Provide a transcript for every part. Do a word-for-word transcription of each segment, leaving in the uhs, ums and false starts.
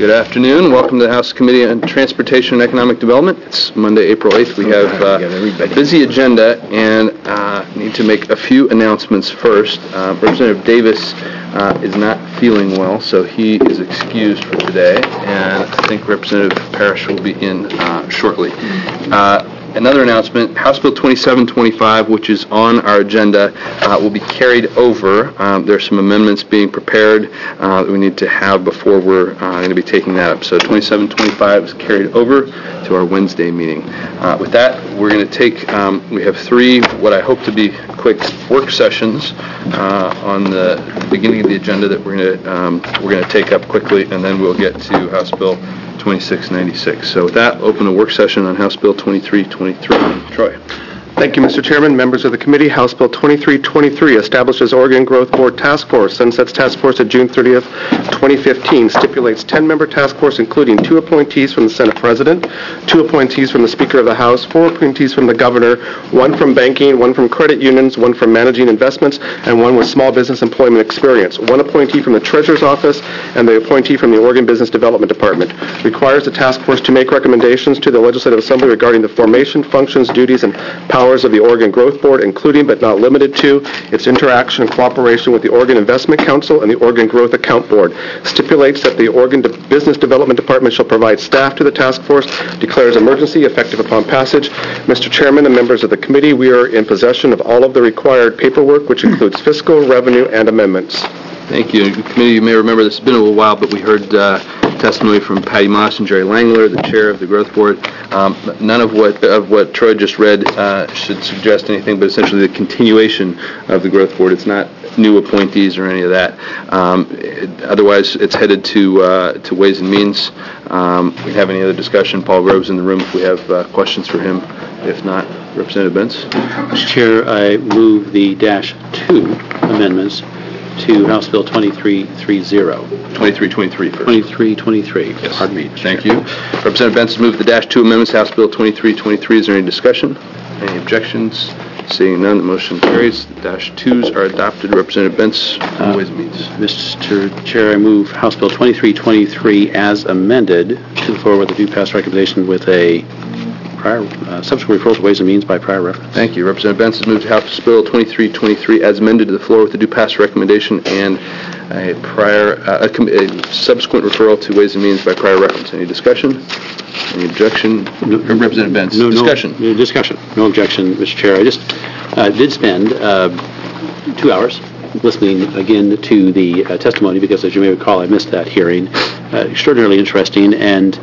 Good afternoon. Welcome to the House Committee on Transportation and Economic Development. It's Monday, April eighth. We have uh, a busy agenda and uh, need to make a few announcements first. Uh, Representative Davis uh, is not feeling well, so he is excused for today, and I think Representative Parrish will be in uh, shortly. Uh, Another announcement, House Bill twenty-seven twenty-five, which is on our agenda, uh, will be carried over. Um, there are some amendments being prepared uh, that we need to have before we're uh, going to be taking that up. So twenty-seven twenty-five is carried over to our Wednesday meeting. Uh, with that, we're going to take, um, we have three, what I hope to be quick work sessions uh, on the beginning of the agenda that we're going to um, we're going to take up quickly, and then we'll get to House Bill twenty-six ninety-six. So with that, open a work session on House Bill twenty-three twenty-three. Troy. Thank you, Mister Chairman. Members of the committee, House Bill twenty-three twenty-three establishes Oregon Growth Board Task Force, sunsets task force at June thirtieth, twenty fifteen, stipulates ten-member task force including two appointees from the Senate President, two appointees from the Speaker of the House, four appointees from the Governor, one from banking, one from credit unions, one from managing investments, and one with small business employment experience, one appointee from the Treasurer's Office, and the appointee from the Oregon Business Development Department. Requires the task force to make recommendations to the Legislative Assembly regarding the formation, functions, duties, and powers of the Oregon Growth Board, including but not limited to its interaction and cooperation with the Oregon Investment Council and the Oregon Growth Account Board. Stipulates that the Oregon De- Business Development Department shall provide staff to the task force, declares emergency effective upon passage. Mister Chairman and members of the committee, we are in possession of all of the required paperwork, which includes fiscal, revenue, and amendments. Thank you. Committee, you may remember this has been a little while, but we heard uh, testimony from Patty Moss and Jerry Langler, the chair of the Growth Board. Um, none of what of what Troy just read uh, should suggest anything, but essentially the continuation of the Growth Board. It's not new appointees or any of that. Um, it, otherwise, it's headed to uh, to Ways and Means. Um, we have any other discussion? Paul Grove's in the room if we have uh, questions for him. If not, Representative Benz. Mister Chair, I move the dash two amendments to House Bill twenty-three thirty. twenty-three twenty-three first. twenty-three twenty-three. Yes. Pardon me. Thank you. Representative Benz has moved the dash two amendments, House Bill twenty-three twenty-three. Is there any discussion? Any objections? Seeing none, the motion carries. The dash twos are adopted. Representative Benz, uh, Ways and Means. Mister Chair, I move House Bill twenty-three twenty-three as amended to the floor with a due pass recommendation with a prior uh, subsequent referral to Ways and Means by prior reference. Thank you. Representative Benz has moved House Bill twenty-three twenty-three as amended to the floor with a due pass recommendation and a prior uh, a, com- a subsequent referral to Ways and Means by prior reference. Any discussion? Any objection? No, Representative Benz. No, discussion. No, discussion. No objection, Mister Chair. I just uh, did spend uh, two hours listening again to the uh, testimony because, as you may recall, I missed that hearing. Uh, extraordinarily interesting and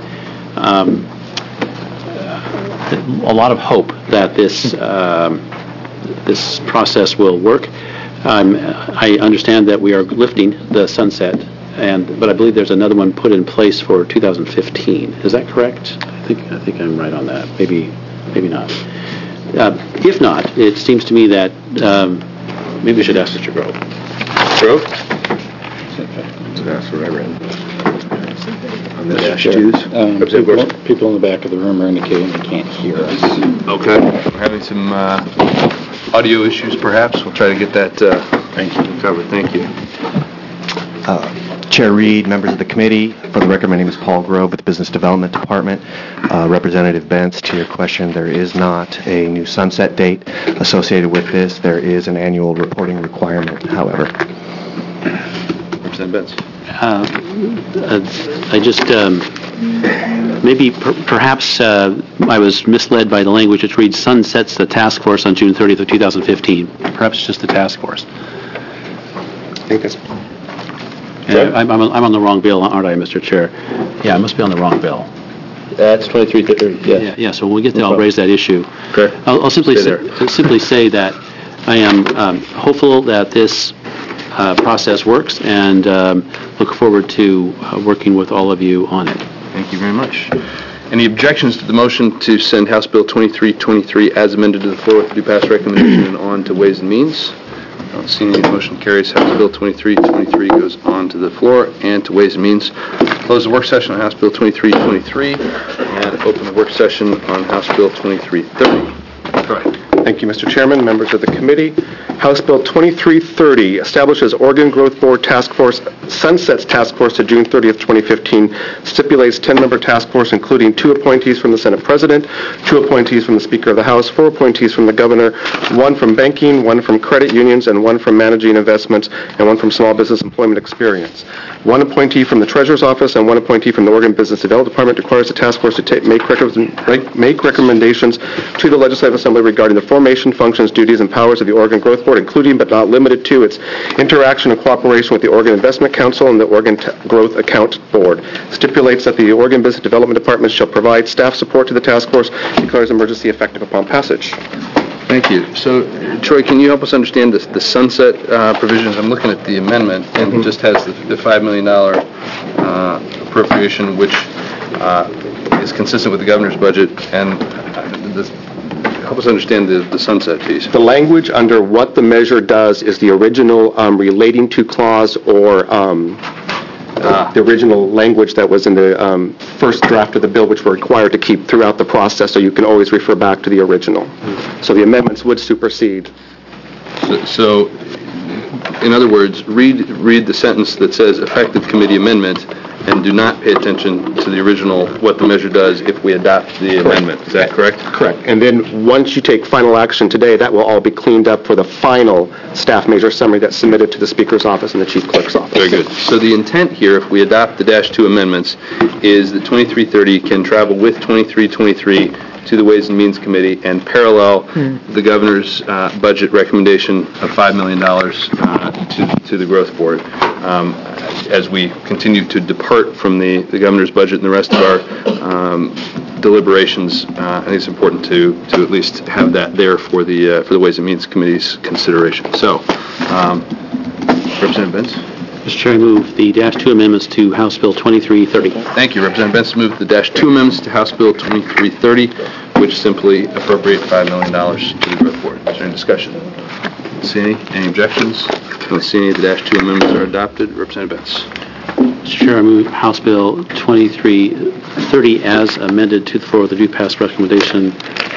um, a lot of hope that this um, this process will work. Um, I understand that we are lifting the sunset, and but I believe there's another one put in place for two thousand fifteen. Is that correct? I think I think I'm right on that. Maybe maybe not. Uh, if not, it seems to me that um, maybe we should ask Mister Grove. Grove? That's what I read. On the dash twos? Um, people, people in the back of the room are indicating they can't hear us. Okay. We're having some uh, audio issues, perhaps. We'll try to get that uh, Thank you. covered. Thank you. Uh, Chair Reed, members of the committee, for the record, my name is Paul Grove with the Business Development Department. Uh, Representative Benz, to your question, there is not a new sunset date associated with this. There is an annual reporting requirement, however. Representative Benz. Uh, uh, I just, um, maybe per- perhaps uh, I was misled by the language which reads sunsets the task force on June thirtieth of two thousand fifteen. Perhaps just the task force. I think that's... Uh, I'm, I'm, I'm on the wrong bill, aren't I, Mister Chair? Yeah, I must be on the wrong bill. That's twenty-three thirty. Yeah. yeah, yeah. So when we get there, I'll raise that issue. Okay. I'll, I'll simply Stay say, simply say that I am um, hopeful that this uh, process works, and um, look forward to uh, working with all of you on it. Thank you very much. Any objections to the motion to send House Bill twenty-three twenty-three as amended to the floor with the due pass recommendation and on to Ways and Means? I don't see any. Motion carries. House Bill twenty-three twenty-three goes on to the floor and to Ways and Means. Close the work session on House Bill twenty-three twenty-three and open the work session on House Bill twenty-three thirty. Troy. Thank you, Mister Chairman, members of the committee. House Bill twenty-three thirty establishes Oregon Growth Board Task Force, sunsets task force to June thirtieth, twenty fifteen, stipulates ten-member task force including two appointees from the Senate President, two appointees from the Speaker of the House, four appointees from the Governor, one from banking, one from credit unions, and one from managing investments, and one from small business employment experience. One appointee from the Treasurer's Office and one appointee from the Oregon Business Development Department requires the task force to take, make, rec- make recommendations to the Legislative Assembly regarding the formation, functions, duties, and powers of the Oregon Growth Board, including but not limited to its interaction and cooperation with the Oregon Investment Council and the Oregon T- Growth Account Board. Stipulates that the Oregon Business Development Department shall provide staff support to the task force, declares emergency effective upon passage. Thank you. So, Troy, can you help us understand the, the sunset uh, provisions? I'm looking at the amendment, and it just has the, the five million dollars uh, appropriation, which uh, is consistent with the governor's budget, and uh, this, help us understand the, the sunset piece. The language under what the measure does is the original um, relating to clause or um, uh, the original language that was in the um, first draft of the bill, which we're required to keep throughout the process, so you can always refer back to the original. Mm-hmm. So the amendments would supersede. So, so, in other words, read read the sentence that says effective committee amendment and do not pay attention to the original, what the measure does if we adopt the correct. Amendment. Is that correct? Correct. And then once you take final action today, that will all be cleaned up for the final staff measure summary that's submitted to the Speaker's office and the Chief Clerk's office. Very good. So the intent here, if we adopt the dash two amendments, is that twenty-three thirty can travel with twenty-three twenty-three to the Ways and Means Committee and parallel mm. the governor's uh, budget recommendation of five million dollars uh, to, to the Growth Board. Um, as we continue to depart from the, the governor's budget and the rest of our um, deliberations, uh, I think it's important to, to at least have that there for the uh, for the Ways and Means Committee's consideration. So, um, Representative Benz. Mister Chair, I move the dash two amendments to House Bill twenty-three thirty. Thank you. Representative Benz moved the dash two amendments to House Bill twenty-three thirty, which simply appropriate five million dollars to the Growth Board. Is there any discussion? See any? Any objections? Don't see any of the dash two amendments are adopted. Representative Benz. Mister Chair, I move House Bill twenty-three thirty as amended to the floor with a due pass recommendation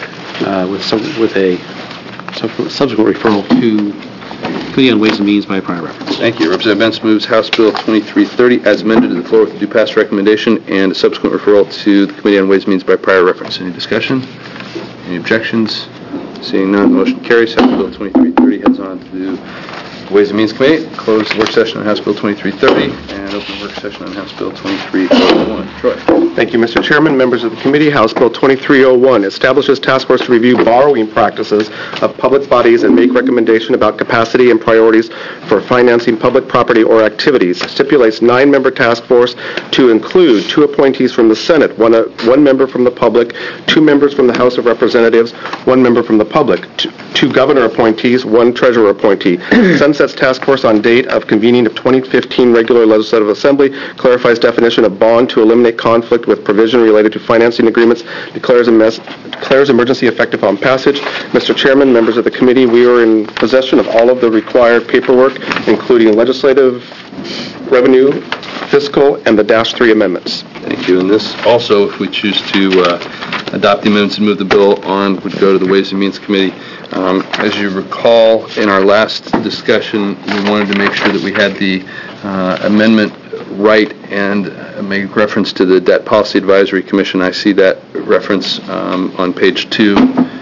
uh, with some, with a subsequent referral to Committee on Ways and Means by prior reference. Thank you. Representative Benz moves House Bill twenty-three thirty as amended to the floor with a due pass recommendation and a subsequent referral to the Committee on Ways and Means by prior reference. Any discussion? Any objections? Seeing none, the motion carries. House Bill twenty-three thirty heads on to the Ways and Means Committee. Close the work session on House Bill twenty-three thirty and open the work session on House Bill twenty-three oh one. Troy. Thank you, Mister Chairman. Members of the committee, House Bill twenty-three oh one establishes task force to review borrowing practices of public bodies and make recommendation about capacity and priorities for financing public property or activities. Stipulates nine-member task force to include two appointees from the Senate, one, uh, one member from the public, two members from the House of Representatives, one member from the public, two, two governor appointees, one treasurer appointee. Sunsets task force on date of convening of twenty fifteen regular legislative assembly, clarifies definition of bond to eliminate conflict with provision related to financing agreements, declares, a mess, declares emergency effective on passage. Mister Chairman, members of the committee, we are in possession of all of the required paperwork, including legislative, revenue, fiscal, and the dash three amendments. Thank you. And this also, if we choose to uh, adopt the amendments and move the bill on, would go to the Ways and Means Committee. Um, as you recall, in our last discussion, we wanted to make sure that we had the uh, amendment right and uh, make reference to the Debt Policy Advisory Commission. I see that reference um, on page two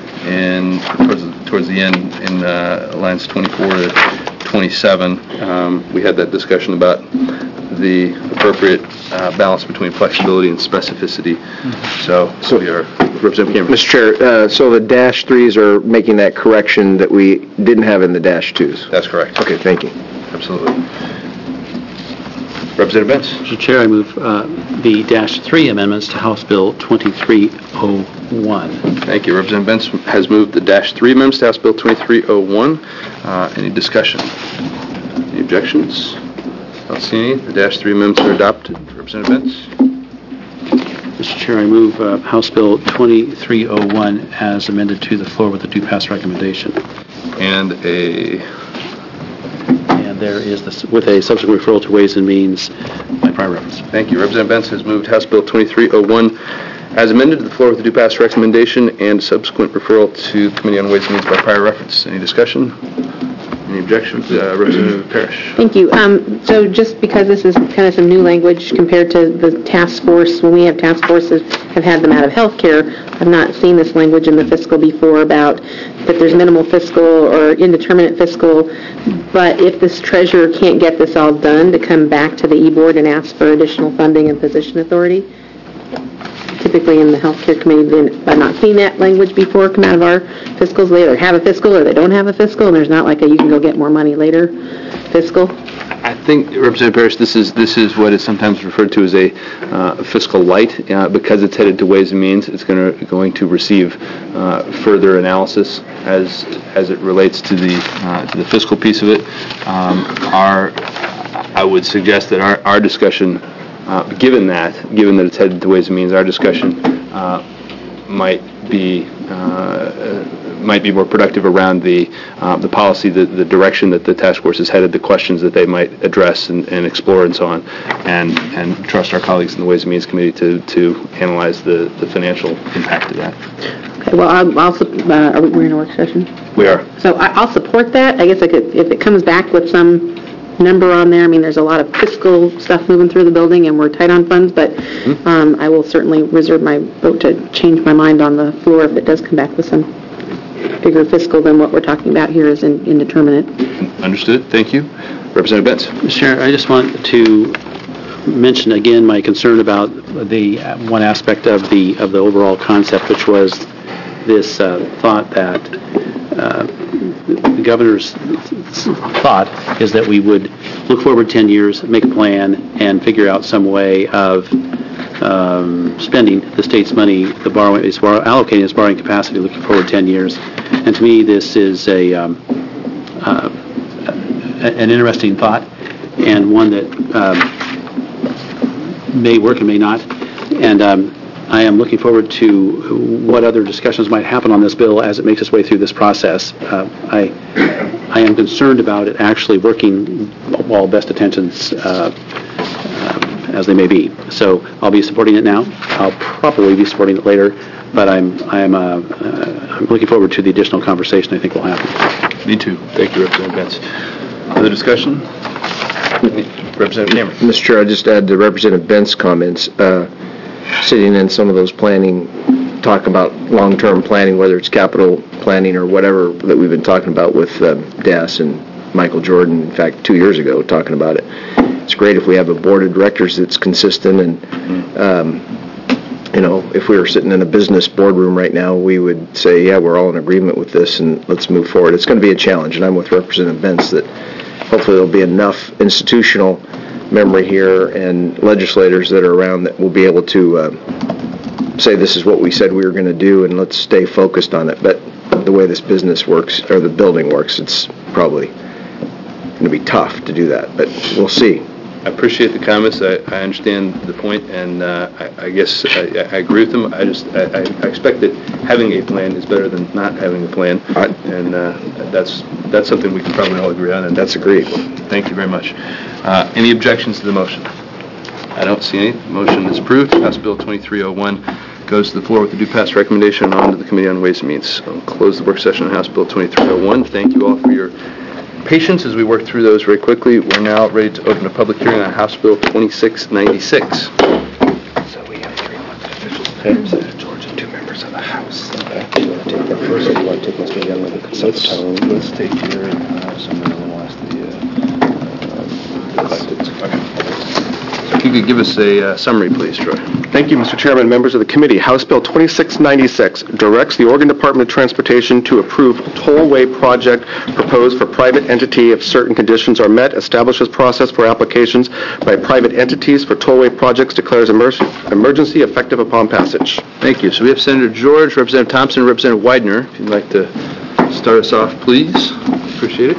and towards the, towards the end in uh, lines twenty-four to twenty-seven. Um, we had that discussion about the appropriate uh, balance between flexibility and specificity. Mm-hmm. So, so we are, Representative Cameron. Mister Chair, uh, so the dash threes are making that correction that we didn't have in the dash twos? That's correct. Okay, thank you. Absolutely. Representative Benz. Mister Chair, I move uh, the dash three amendments to House Bill twenty-three oh one. Thank you. Representative Benz has moved the dash three amendments to House Bill twenty-three oh one. Uh, any discussion? Any objections? I don't see any. The dash three amendments are adopted. Representative Benz. Mister Chair, I move uh, House Bill twenty-three oh one as amended to the floor with a due pass recommendation. And a... And there is this, with a subsequent referral to Ways and Means by prior reference. Thank you. Representative Benz has moved House Bill twenty-three oh one as amended to the floor with a due pass recommendation and subsequent referral to the Committee on Ways and Means by prior reference. Any discussion? Any objections? Uh, Representative Parrish. Thank you. Um, So just because this is kind of some new language compared to the task force, when we have task forces, have had them out of healthcare, I've not seen this language in the fiscal before about that there's minimal fiscal or indeterminate fiscal, but if this treasurer can't get this all done, to come back to the E-Board and ask for additional funding and position authority. Typically in the healthcare committee, then, I've not seen that language before come out of our fiscals. They either have a fiscal or they don't have a fiscal, and there's not like a you can go get more money later fiscal. I think, Representative Parrish, this is this is what is sometimes referred to as a uh, fiscal light. Uh, because it's headed to Ways and Means, it's going to going to receive uh, further analysis as as it relates to the uh, to the fiscal piece of it. Um, our, I would suggest that our our discussion, uh, given that given that it's headed to Ways and Means, our discussion uh, might be. Uh, might be more productive around the uh, the policy, the, the direction that the task force is headed, the questions that they might address and, and explore and so on, and and trust our colleagues in the Ways and Means Committee to, to analyze the, the financial impact of that. Okay, well, I'll, I'll uh, are we, we're in a work session? We are. So I, I'll support that. I guess I could, if it comes back with some number on there, I mean, there's a lot of fiscal stuff moving through the building, and we're tight on funds, but um, I will certainly reserve my vote to change my mind on the floor if it does come back with some bigger fiscal than what we're talking about here is in, indeterminate. Understood. Thank you. Representative Benz. Mister Chair, I just want to mention again my concern about the uh, one aspect of the of the overall concept, which was this uh, thought that uh, the governor's thought is that we would look forward ten years, make a plan, and figure out some way of Um, spending the state's money, the borrowing, is borrow, allocating its borrowing capacity, looking forward ten years. And to me, this is a um, uh, an interesting thought, and one that um, may work and may not. And um, I am looking forward to what other discussions might happen on this bill as it makes its way through this process. Uh, I I am concerned about it actually working while best intentions uh, as they may be. So I'll be supporting it now. I'll probably be supporting it later, but I'm I'm uh, uh, I'm looking forward to the additional conversation I think will happen. Me too. Thank you, Representative Benz. Other discussion? Representative Cameron. Mister Chair, I'll just add to Representative Bent's comments. Uh, sitting in some of those planning, talk about long-term planning, whether it's capital planning or whatever that we've been talking about with um, D A S and Michael Jordan, in fact, two years ago, talking about it. It's great if we have a board of directors that's consistent, and um, you know, if we were sitting in a business boardroom right now, we would say, yeah, we're all in agreement with this, and let's move forward. It's going to be a challenge, and I'm with Representative Benz that hopefully there'll be enough institutional memory here and legislators that are around that will be able to uh, say this is what we said we were going to do, and let's stay focused on it. But the way this business works, or the building works, it's probably going to be tough to do that, but we'll see. I appreciate the comments. I, I understand the point, and uh, I, I guess I, I agree with them. I just I, I expect that having a plan is better than not having a plan, I, and uh, that's that's something we can probably all agree on. And that's agreed. Thank you very much. Uh, any objections to the motion? I don't see any. Motion is approved. House Bill twenty-three oh one goes to the floor with the due pass recommendation on to the Committee on Ways and Means. I'll close the work session on House Bill twenty-three oh one. Thank you all for your patience as we work through those very quickly. We're now ready to open a public hearing on House Bill twenty-six ninety-six. So we have three elected officials, Representative George, and two members of the House. Okay. Do you want to take that first, or do you want to take Mister Young with the consent of title? Let's take your House, and then we'll ask the uh, elected. Okay. If you could give us a uh, summary, please, Troy. Thank you, Mister Chairman, members of the committee. House Bill twenty-six ninety-six directs the Oregon Department of Transportation to approve tollway project proposed for private entity if certain conditions are met, establishes process for applications by private entities for tollway projects, declares emer- emergency effective upon passage. Thank you. So we have Senator George, Representative Thompson, and Representative Widener. If you'd like to start us off, please. Appreciate it.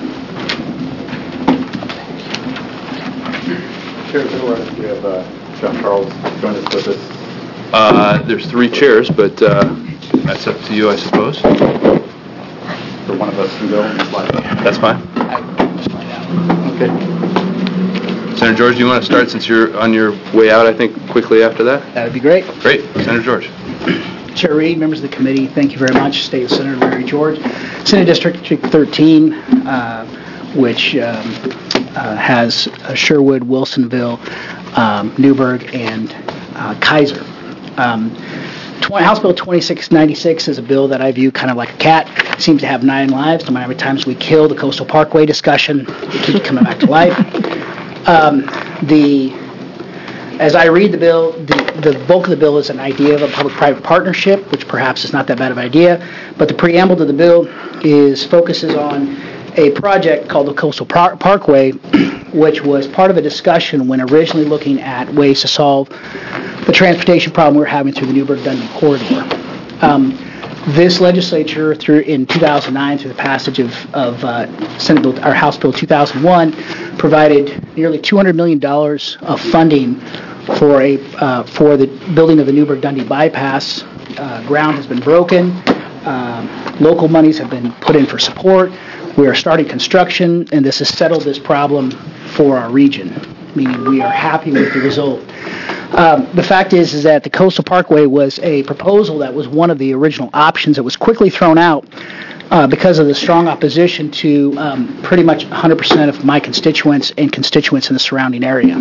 Chair, we have uh, John Charles join us with us. Uh, there's three chairs, but uh, that's up to you, I suppose. For one of us to go and slide. That's fine. Okay. Senator George, do you want to start since you're on your way out, I think, quickly after that? That'd be great. Great. Senator George. Chair Reed, members of the committee, thank you very much. State Senator Larry George. Senate District thirteen, uh, which um, uh, has uh, Sherwood, Wilsonville, um, Newburgh, and uh, Kaiser. Um, House Bill twenty-six ninety-six is a bill that I view kind of like a cat. It seems to have nine lives. No matter how many times we kill the Coastal Parkway discussion, it keeps coming back to life. Um, the As I read the bill, the, the bulk of the bill is an idea of a public-private partnership, which perhaps is not that bad of an idea, but the preamble to the bill is focuses on a project called the Coastal Par- Parkway, which was part of a discussion when originally looking at ways to solve the transportation problem we're having through the Newburgh-Dundee corridor. Um, this legislature, through in two thousand nine, through the passage of, of uh, Senate Bill, or House Bill two thousand one, provided nearly two hundred million dollars of funding for a uh, for the building of the Newburgh-Dundee bypass. Uh, ground has been broken. Uh, local monies have been put in for support. We are starting construction, and this has settled this problem for our region, meaning we are happy with the result. Um, the fact is, is that the Coastal Parkway was a proposal that was one of the original options that was quickly thrown out uh, because of the strong opposition to um, pretty much one hundred percent of my constituents and constituents in the surrounding area.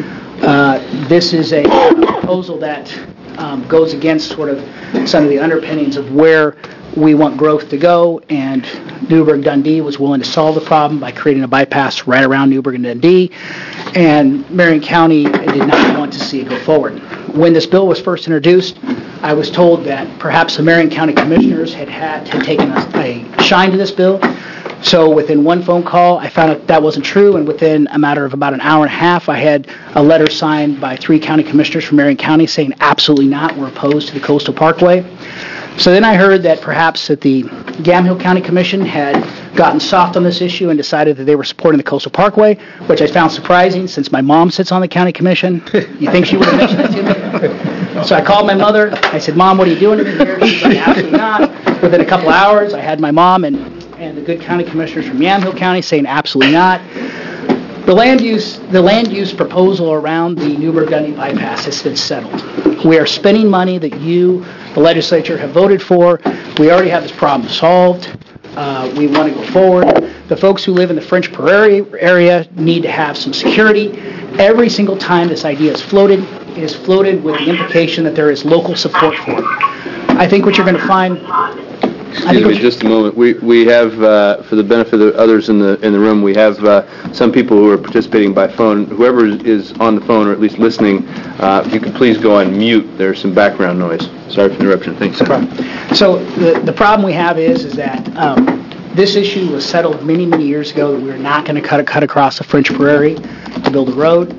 Uh, this is a proposal that um, goes against sort of some of the underpinnings of where we want growth to go, and Newburgh-Dundee was willing to solve the problem by creating a bypass right around Newburgh and Dundee, and Marion County did not want to see it go forward. When this bill was first introduced, I was told that perhaps the Marion County Commissioners had, had, had taken a, a shine to this bill. So within one phone call, I found out that wasn't true, and within a matter of about an hour and a half, I had a letter signed by three county commissioners from Marion County saying absolutely not, we're opposed to the Coastal Parkway. So then I heard that perhaps that the Yamhill County Commission had gotten soft on this issue and decided that they were supporting the Coastal Parkway, which I found surprising since my mom sits on the county commission. You think she would have mentioned that to me? So I called my mother. I said, Mom, what are you doing to me here? She's like, absolutely not. Within a couple hours, I had my mom and, and the good county commissioners from Yamhill County saying absolutely not. The land use the land use proposal around the Newburgh-Dundee bypass has been settled. We are spending money that you, the legislature, have voted for. We already have this problem solved. Uh, we want to go forward. The folks who live in the French Prairie area need to have some security. Every single time this idea is floated, it is floated with the implication that there is local support for it. I think what you're going to find... Excuse me, just a moment. We we have, uh, for the benefit of the others in the in the room, we have uh, some people who are participating by phone. Whoever is on the phone or at least listening, uh, if you could please go on mute. There's some background noise. Sorry for the interruption. Thanks. No so the the problem we have is is that um, this issue was settled many many years ago that we were not going to cut cut across the French Prairie to build a road.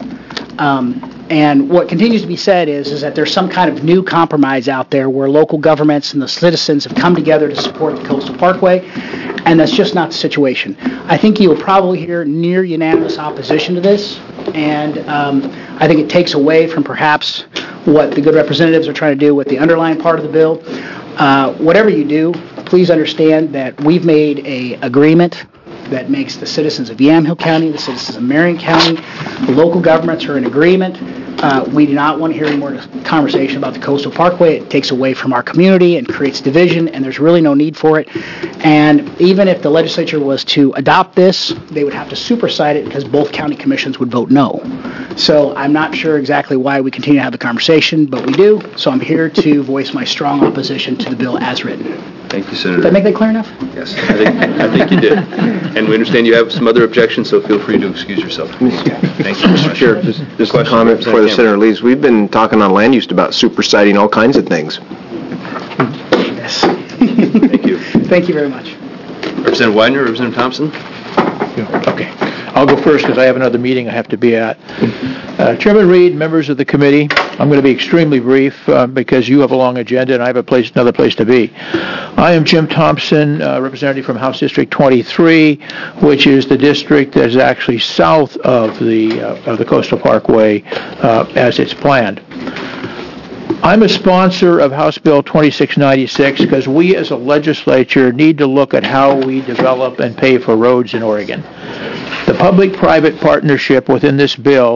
Um, And what continues to be said is, is that there's some kind of new compromise out there where local governments and the citizens have come together to support the Coastal Parkway, and that's just not the situation. I think you'll probably hear near unanimous opposition to this, and um, I think it takes away from perhaps what the good representatives are trying to do with the underlying part of the bill. Uh, whatever you do, please understand that we've made a agreement that makes the citizens of Yamhill County, the citizens of Marion County, the local governments are in agreement. Uh, we do not want to hear any more conversation about the Coastal Parkway. It takes away from our community and creates division, and there's really no need for it. And even if the legislature was to adopt this, they would have to supersede it because both county commissions would vote no. So I'm not sure exactly why we continue to have the conversation, but we do. So I'm here to voice my strong opposition to the bill as written. Thank you, Senator. Did I make that clear enough? Yes, I think, I think you did. And we understand you have some other objections, so feel free to excuse yourself. Thank you. Mister Chair, just, just a comment before the senator leaves. We've been talking on land use about superseding all kinds of things. Yes. Thank you. Thank you very much. Representative Widener, Representative Thompson? Okay. I'll go first because I have another meeting I have to be at. Uh, Chairman Reed, members of the committee, I'm going to be extremely brief uh, because you have a long agenda and I have a place, another place to be. I am Jim Thompson, uh, representative from House District twenty-three, which is the district that is actually south of the uh, of the Coastal Parkway uh, as it's planned. I'm a sponsor of House Bill twenty-six ninety-six because we as a legislature need to look at how we develop and pay for roads in Oregon. The public-private partnership within this bill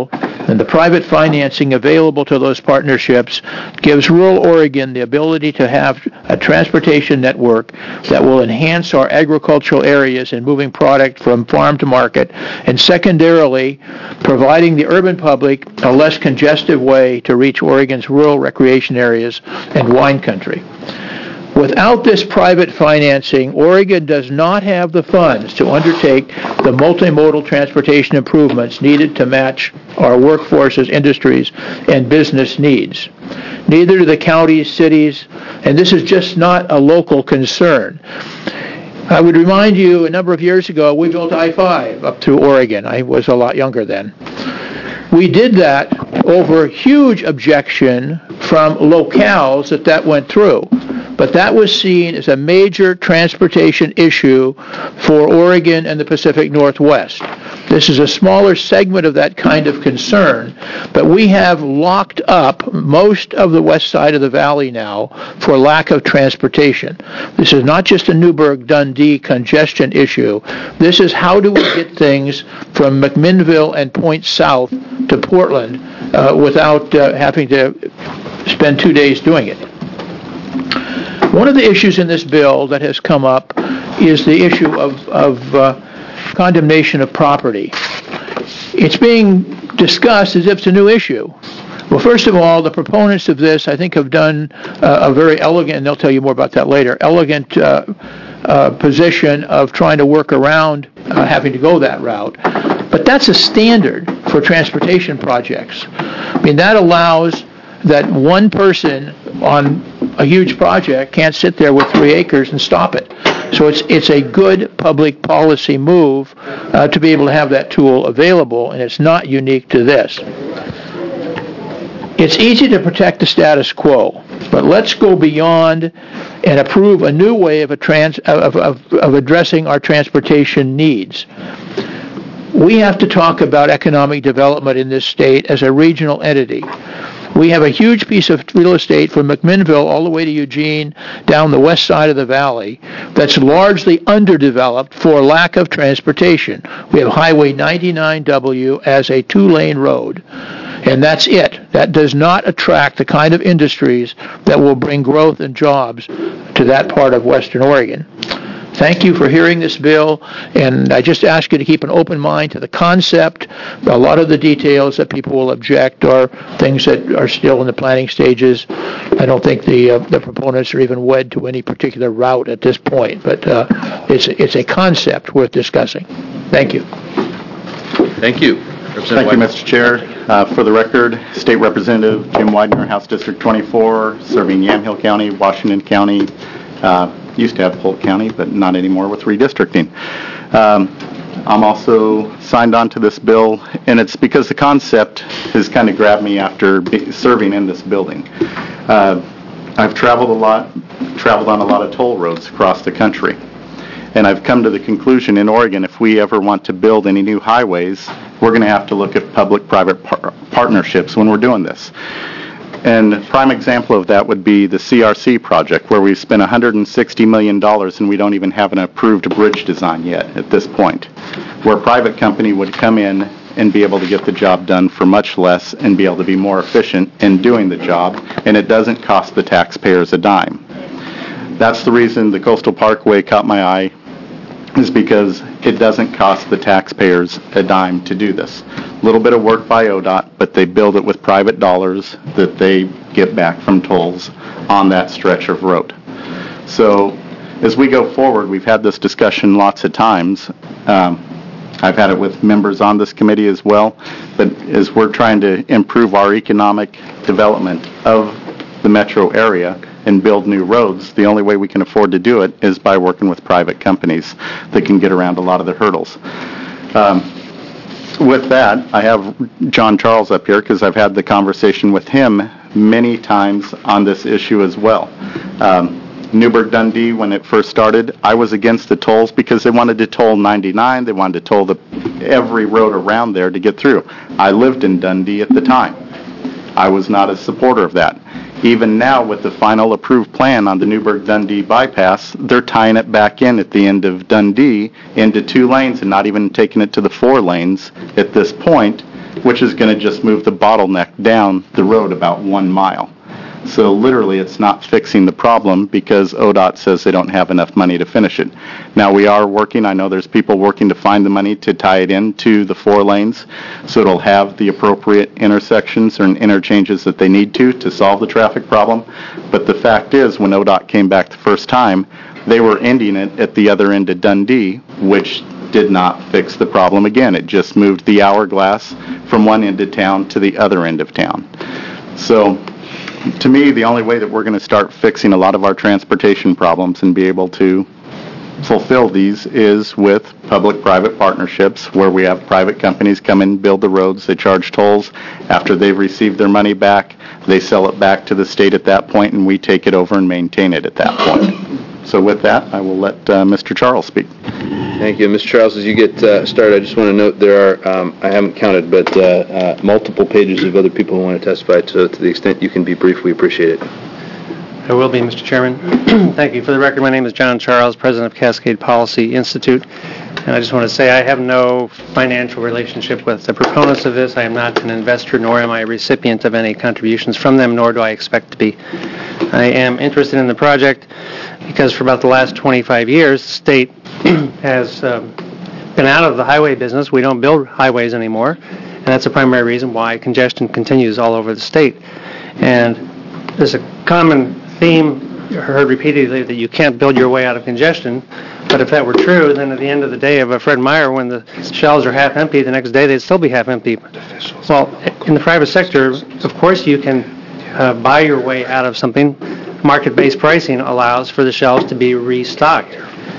And the private financing available to those partnerships gives rural Oregon the ability to have a transportation network that will enhance our agricultural areas in moving product from farm to market, and secondarily, providing the urban public a less congestive way to reach Oregon's rural recreation areas and wine country. Without this private financing, Oregon does not have the funds to undertake the multimodal transportation improvements needed to match our workforce's industries and business needs. Neither do the counties, cities, and this is just not a local concern. I would remind you, a number of years ago, we built I five up through Oregon. I was a lot younger then. We did that over huge objection from locales that that went through. But that was seen as a major transportation issue for Oregon and the Pacific Northwest. This is a smaller segment of that kind of concern, but we have locked up most of the west side of the valley now for lack of transportation. This is not just a Newburgh-Dundee congestion issue. This is how do we get things from McMinnville and Point South to Portland uh, without uh, having to spend two days doing it. One of the issues in this bill that has come up is the issue of, of uh, condemnation of property. It's being discussed as if it's a new issue. Well, first of all, the proponents of this, I think, have done uh, a very elegant, and they'll tell you more about that later, elegant uh, uh, position of trying to work around uh, having to go that route. But that's a standard for transportation projects. I mean, that allows that one person on a huge project can't sit there with three acres and stop it. So it's it's a good public policy move uh, to be able to have that tool available, and it's not unique to this. It's easy to protect the status quo, but let's go beyond and approve a new way of a trans of, of, of addressing our transportation needs. We have to talk about economic development in this state as a regional entity. We have a huge piece of real estate from McMinnville all the way to Eugene down the west side of the valley that's largely underdeveloped for lack of transportation. We have Highway ninety-nine W as a two-lane road, and that's it. That does not attract the kind of industries that will bring growth and jobs to that part of Western Oregon. Thank you for hearing this bill, and I just ask you to keep an open mind to the concept. A lot of the details that people will object are things that are still in the planning stages. I don't think the uh, the proponents are even wed to any particular route at this point, but uh, it's it's a concept worth discussing. Thank you. Thank you. Thank you, Mister Chair. Uh, for the record, State Representative Jim Widener, House District twenty-four, serving Yamhill County, Washington County. Uh, used to have Polk County, but not anymore with redistricting. Um, I'm also signed on to this bill, and it's because the concept has kind of grabbed me after be, serving in this building. Uh, I've traveled a lot, traveled on a lot of toll roads across the country, and I've come to the conclusion in Oregon, if we ever want to build any new highways, we're going to have to look at public-private par- partnerships when we're doing this. And a prime example of that would be the C R C project, where we've spent one hundred sixty million dollars and we don't even have an approved bridge design yet at this point, where a private company would come in and be able to get the job done for much less and be able to be more efficient in doing the job, and it doesn't cost the taxpayers a dime. That's the reason the Coastal Parkway caught my eye, is because it doesn't cost the taxpayers a dime to do this. A little bit of work by O D O T, but they build it with private dollars that they get back from tolls on that stretch of road. So as we go forward, we've had this discussion lots of times. Um, I've had it with members on this committee as well, but as we're trying to improve our economic development of the metro area and build new roads, the only way we can afford to do it is by working with private companies that can get around a lot of the hurdles. Um, with that, I have John Charles up here because I've had the conversation with him many times on this issue as well. Um, Newburgh-Dundee, when it first started, I was against the tolls because they wanted to toll ninety-nine, they wanted to toll the, every road around there to get through. I lived in Dundee at the time. I was not a supporter of that. Even now, with the final approved plan on the Newburgh-Dundee bypass, they're tying it back in at the end of Dundee into two lanes and not even taking it to the four lanes at this point which is going to just move the bottleneck down the road about one mile. So literally, it's not fixing the problem because O D O T says they don't have enough money to finish it. Now, we are working, I know there's people working to find the money to tie it into the four lanes, so it'll have the appropriate intersections and interchanges that they need to to solve the traffic problem. But the fact is, when O D O T came back the first time, they were ending it at the other end of Dundee, which did not fix the problem again. It just moved the hourglass from one end of town to the other end of town. So, to me, the only way that we're going to start fixing a lot of our transportation problems and be able to fulfill these is with public-private partnerships where we have private companies come in, build the roads, they charge tolls. After they've received their money back, they sell it back to the state at that point, and we take it over and maintain it at that point. So with that, I will let uh, Mister Charles speak. Thank you. Mister Charles, as you get uh, started, I just want to note there are, um, I haven't counted, but uh, uh, multiple pages of other people who want to testify. So to the extent you can be brief, we appreciate it. I will be, Mister Chairman. Thank you. For the record, my name is John Charles, President of Cascade Policy Institute. And I just want to say I have no financial relationship with the proponents of this. I am not an investor, nor am I a recipient of any contributions from them, nor do I expect to be. I am interested in the project because for about the last twenty-five years, the state has um, been out of the highway business. We don't build highways anymore, and that's the primary reason why congestion continues all over the state. And there's a common theme heard repeatedly that you can't build your way out of congestion, but if that were true, then at the end of the day of a Fred Meyer, when the shelves are half empty, the next day they'd still be half empty. Well, in the private sector, of course you can uh, buy your way out of something. Market-based pricing allows for the shelves to be restocked.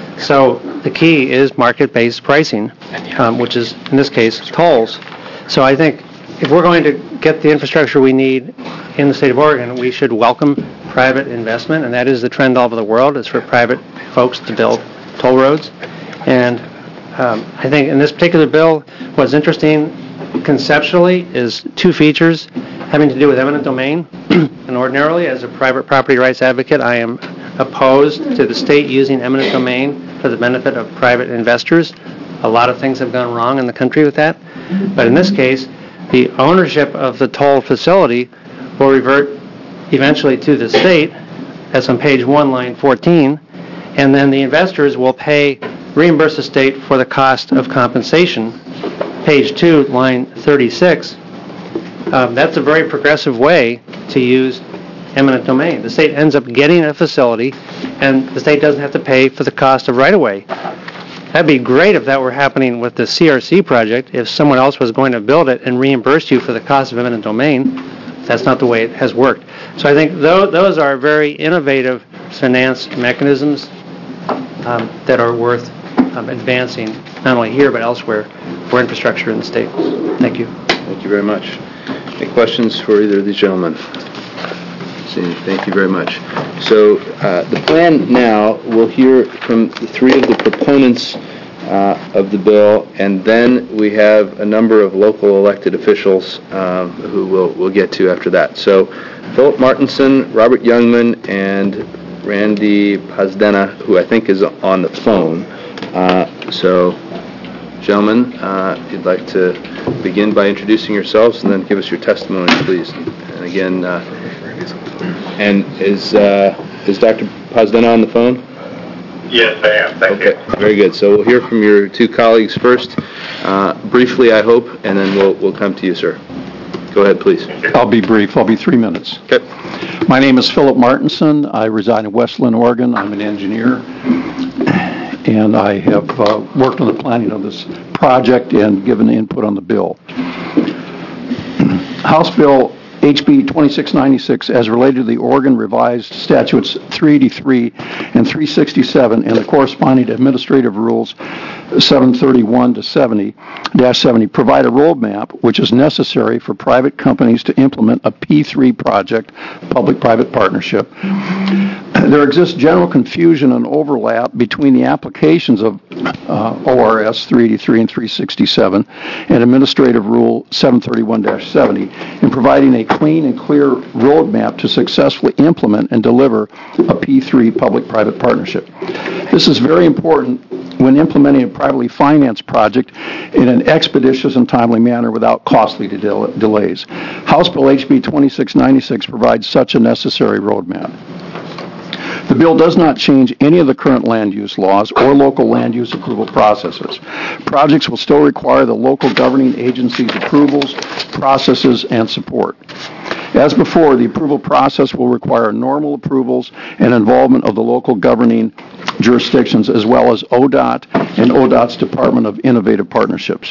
So the key is market-based pricing, um, which is, in this case, tolls. So I think if we're going to get the infrastructure we need in the state of Oregon, we should welcome private investment, and that is the trend all over the world, is for private folks to build toll roads. And um, I think in this particular bill, what's interesting conceptually is two features having to do with eminent domain. And ordinarily, as a private property rights advocate, I am opposed to the state using eminent domain for the benefit of private investors. A lot of things have gone wrong in the country with that. But in this case, the ownership of the toll facility will revert eventually to the state. That's on page one, line fourteen. And then the investors will pay, reimburse the state for the cost of compensation. Page two, line thirty-six. Um, that's a very progressive way to use eminent domain. The state ends up getting a facility, and the state doesn't have to pay for the cost of right-of-way. That'd be great if that were happening with the C R C project, if someone else was going to build it and reimburse you for the cost of eminent domain. That's not the way it has worked. So I think those, those are very innovative finance mechanisms um, that are worth um, advancing, not only here but elsewhere, for infrastructure in the state. Thank you. Thank you very much. Any questions for either of these gentlemen? Thank you very much. So uh, the plan now, we'll hear from the three of the proponents uh, of the bill, and then we have a number of local elected officials um, who we'll, we'll get to after that. So Philip Martinson, Robert Youngman, and Randy Pazdena, who I think is on the phone. Uh, so, gentlemen, uh, if you'd like to begin by introducing yourselves and then give us your testimony, please. And again, uh, and is uh, is Doctor Pazdena on the phone? Yes, I am. Thank okay. you. Very good. So we'll hear from your two colleagues first, uh, briefly, I hope, and then we'll we'll come to you, sir. Go ahead, please. I'll be brief. I'll be three minutes. Okay. My name is Philip Martinson. I reside in Westland, Oregon. I'm an engineer, and I have uh, worked on the planning of this project and given input on the bill. House Bill H B twenty-six ninety-six, as related to the Oregon Revised Statutes three eighty-three and three sixty-seven and the corresponding administrative rules seven thirty-one to seventy dash seventy, provide a roadmap which is necessary for private companies to implement a P three project, public-private partnership, There exists general confusion and overlap between the applications of uh, O R S three eighty-three and three sixty-seven and Administrative Rule seven thirty-one dash seventy in providing a clean and clear roadmap to successfully implement and deliver a P three public-private partnership. This is very important when implementing a privately financed project in an expeditious and timely manner without costly del- delays. House Bill H B twenty-six ninety-six provides such a necessary roadmap. The bill does not change any of the current land use laws or local land use approval processes. Projects will still require the local governing agency's approvals, processes, and support. As before, the approval process will require normal approvals and involvement of the local governing jurisdictions as well as O D O T and O D O T's Department of Innovative Partnerships.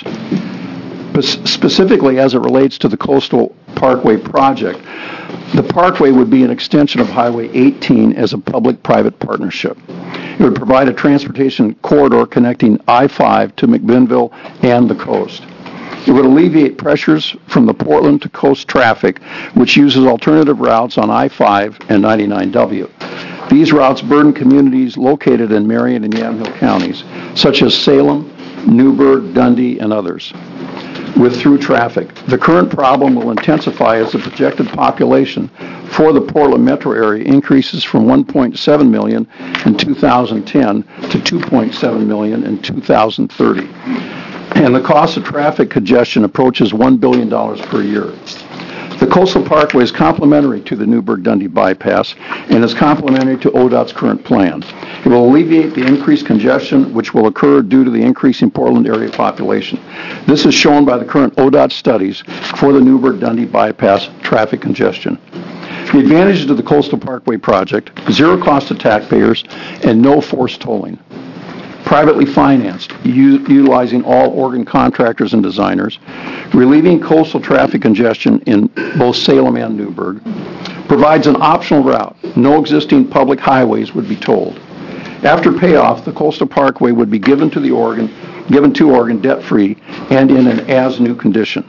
Specifically, as it relates to the Coastal Parkway project, the parkway would be an extension of Highway eighteen as a public-private partnership. It would provide a transportation corridor connecting I five to McMinnville and the coast. It would alleviate pressures from the Portland to coast traffic, which uses alternative routes on I five and ninety-nine W. These routes burden communities located in Marion and Yamhill counties, such as Salem, Newburgh, Dundee, and others, with through traffic. The current problem will intensify as the projected population for the Portland metro area increases from one point seven million in two thousand ten to two point seven million in two thousand thirty. And the cost of traffic congestion approaches one billion dollars per year. The Coastal Parkway is complementary to the Newburgh-Dundee bypass and is complementary to O D O T's current plan. It will alleviate the increased congestion which will occur due to the increasing Portland area population. This is shown by the current O D O T studies for the Newburgh-Dundee bypass traffic congestion. The advantages of the Coastal Parkway project: zero cost to taxpayers and no forced tolling. Privately financed, u- utilizing all Oregon contractors and designers, relieving coastal traffic congestion in both Salem and Newburgh, provides an optional route. No existing public highways would be tolled. After payoff, the Coastal Parkway would be given to the Oregon, given to Oregon debt-free and in an as-new condition.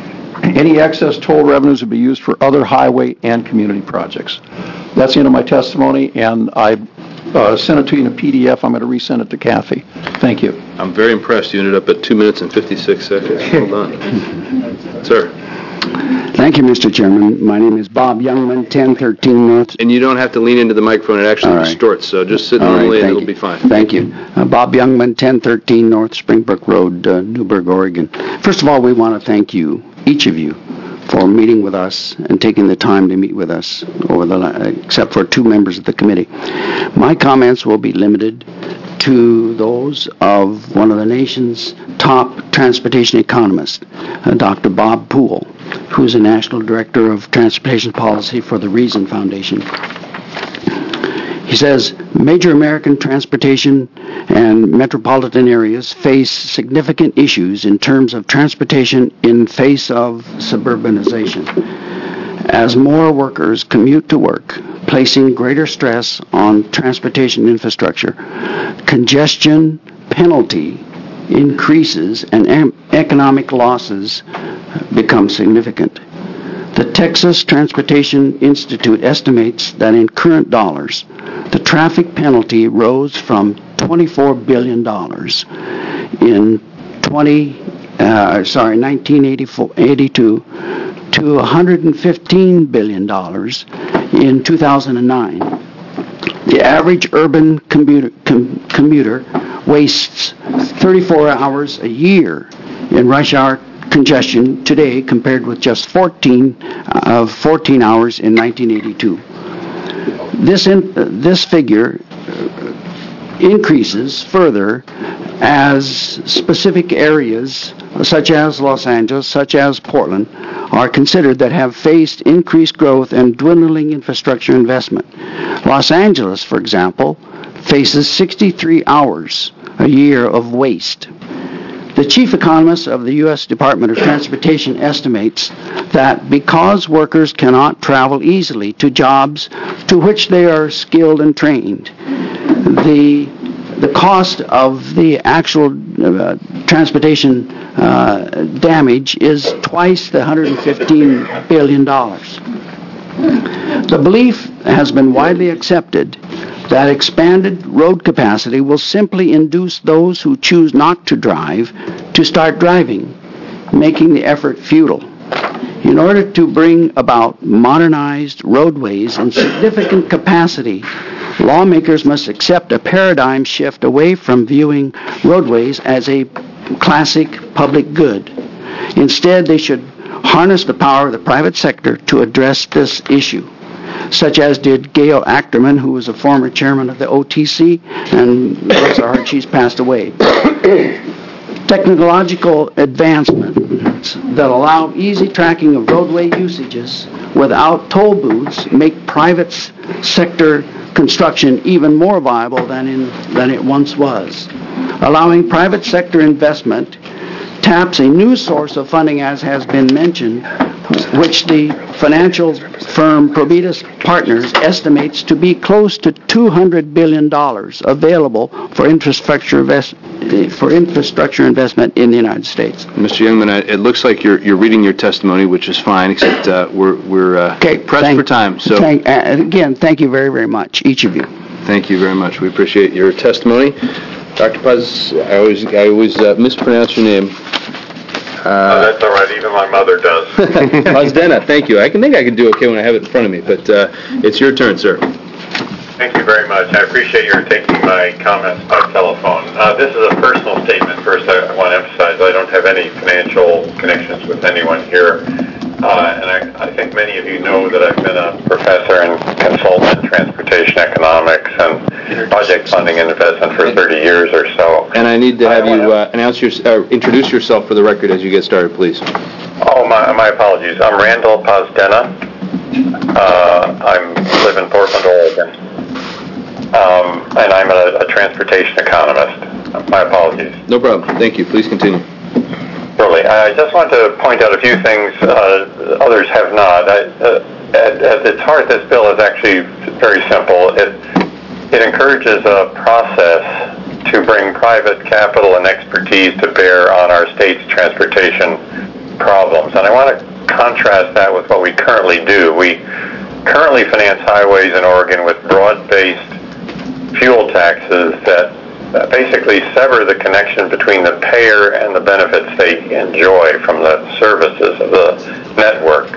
Any excess toll revenues would be used for other highway and community projects. That's the end of my testimony, and I Uh, sent it to you in a P D F. I'm going to resend it to Kathy. Thank you. I'm very impressed. You ended up at two minutes and fifty-six seconds. Well done. Sir. Thank you, Mister Chairman. My name is Bob Youngman, ten thirteen North. And you don't have to lean into the microphone. It actually right. distorts, so just sit All normally right, and it'll you. be fine. Thank you. Uh, Bob Youngman, ten thirteen North Springbrook Road, uh, Newburgh, Oregon. First of all, we want to thank you, each of you, for meeting with us and taking the time to meet with us, over the, except for two members of the committee. My comments will be limited to those of one of the nation's top transportation economists, uh, Doctor Bob Poole, who's a National Director of Transportation Policy for the Reason Foundation. He says, major American transportation and metropolitan areas face significant issues in terms of transportation in face of suburbanization. As more workers commute to work, placing greater stress on transportation infrastructure, congestion penalty increases and em- economic losses become significant. The Texas Transportation Institute estimates that in current dollars, the traffic penalty rose from twenty-four billion dollars in twenty, uh, sorry, nineteen eighty-two to one hundred fifteen billion dollars in two thousand nine. The average urban commuter, com, commuter wastes thirty-four hours a year in rush hour congestion today compared with just fourteen, uh, fourteen hours in nineteen eighty-two. This, in, uh, this figure increases further as specific areas such as Los Angeles, such as Portland, are considered that have faced increased growth and dwindling infrastructure investment. Los Angeles, for example, faces sixty-three hours a year of waste. The chief economist of the U S Department of Transportation estimates that because workers cannot travel easily to jobs to which they are skilled and trained, the the cost of the actual uh, transportation uh, damage is twice the one hundred fifteen billion dollars. The belief has been widely accepted that expanded road capacity will simply induce those who choose not to drive to start driving, making the effort futile. In order to bring about modernized roadways in significant capacity, lawmakers must accept a paradigm shift away from viewing roadways as a classic public good. Instead, they should harness the power of the private sector to address this issue, such as did Gail Achterman, who was a former chairman of the O T C, and bless her heart, she's passed away. Technological advancements that allow easy tracking of roadway usages without toll booths make private sector construction even more viable than in than it once was. Allowing private sector investment taps a new source of funding, as has been mentioned, which the financial firm Probitas Partners estimates to be close to two hundred billion dollars available for infrastructure invest, for infrastructure investment in the United States. Mister Youngman, I- it looks like you're you're reading your testimony, which is fine, except uh, we're we're uh, Okay, pressed thank- for time. So Thank, uh, again, thank you very, very much, each of you. thank you very much. We appreciate your testimony. Doctor Paz, I always I always uh, mispronounce your name. Uh, that's all right. Even my mother does. Pazdena, thank you. I can think I can do okay when I have it in front of me, but uh, it's your turn, sir. Thank you very much. I appreciate your taking my comments by telephone. Uh, this is a personal statement. First, I, I want to emphasize I don't have any financial connections with anyone here. Uh, and I, I think many of you know that I've been a professor and consultant in transportation economics and project funding and investment for thirty years or so. And I need to have you uh, announce your, uh, introduce yourself for the record as you get started, please. Oh, my, my apologies. I'm Randall Pazdena. Uh, I live in Portland, Oregon. Um, and I'm a, a transportation economist. My apologies. No problem. Thank you. Please continue. Really, I just want to point out a few things uh, others have not. I, uh, at, at its heart, this bill is actually very simple. It, it encourages a process to bring private capital and expertise to bear on our state's transportation problems. And I want to contrast that with what we currently do. We currently finance highways in Oregon with broad-based fuel taxes that basically sever the connection between the payer and the benefits they enjoy from the services of the network.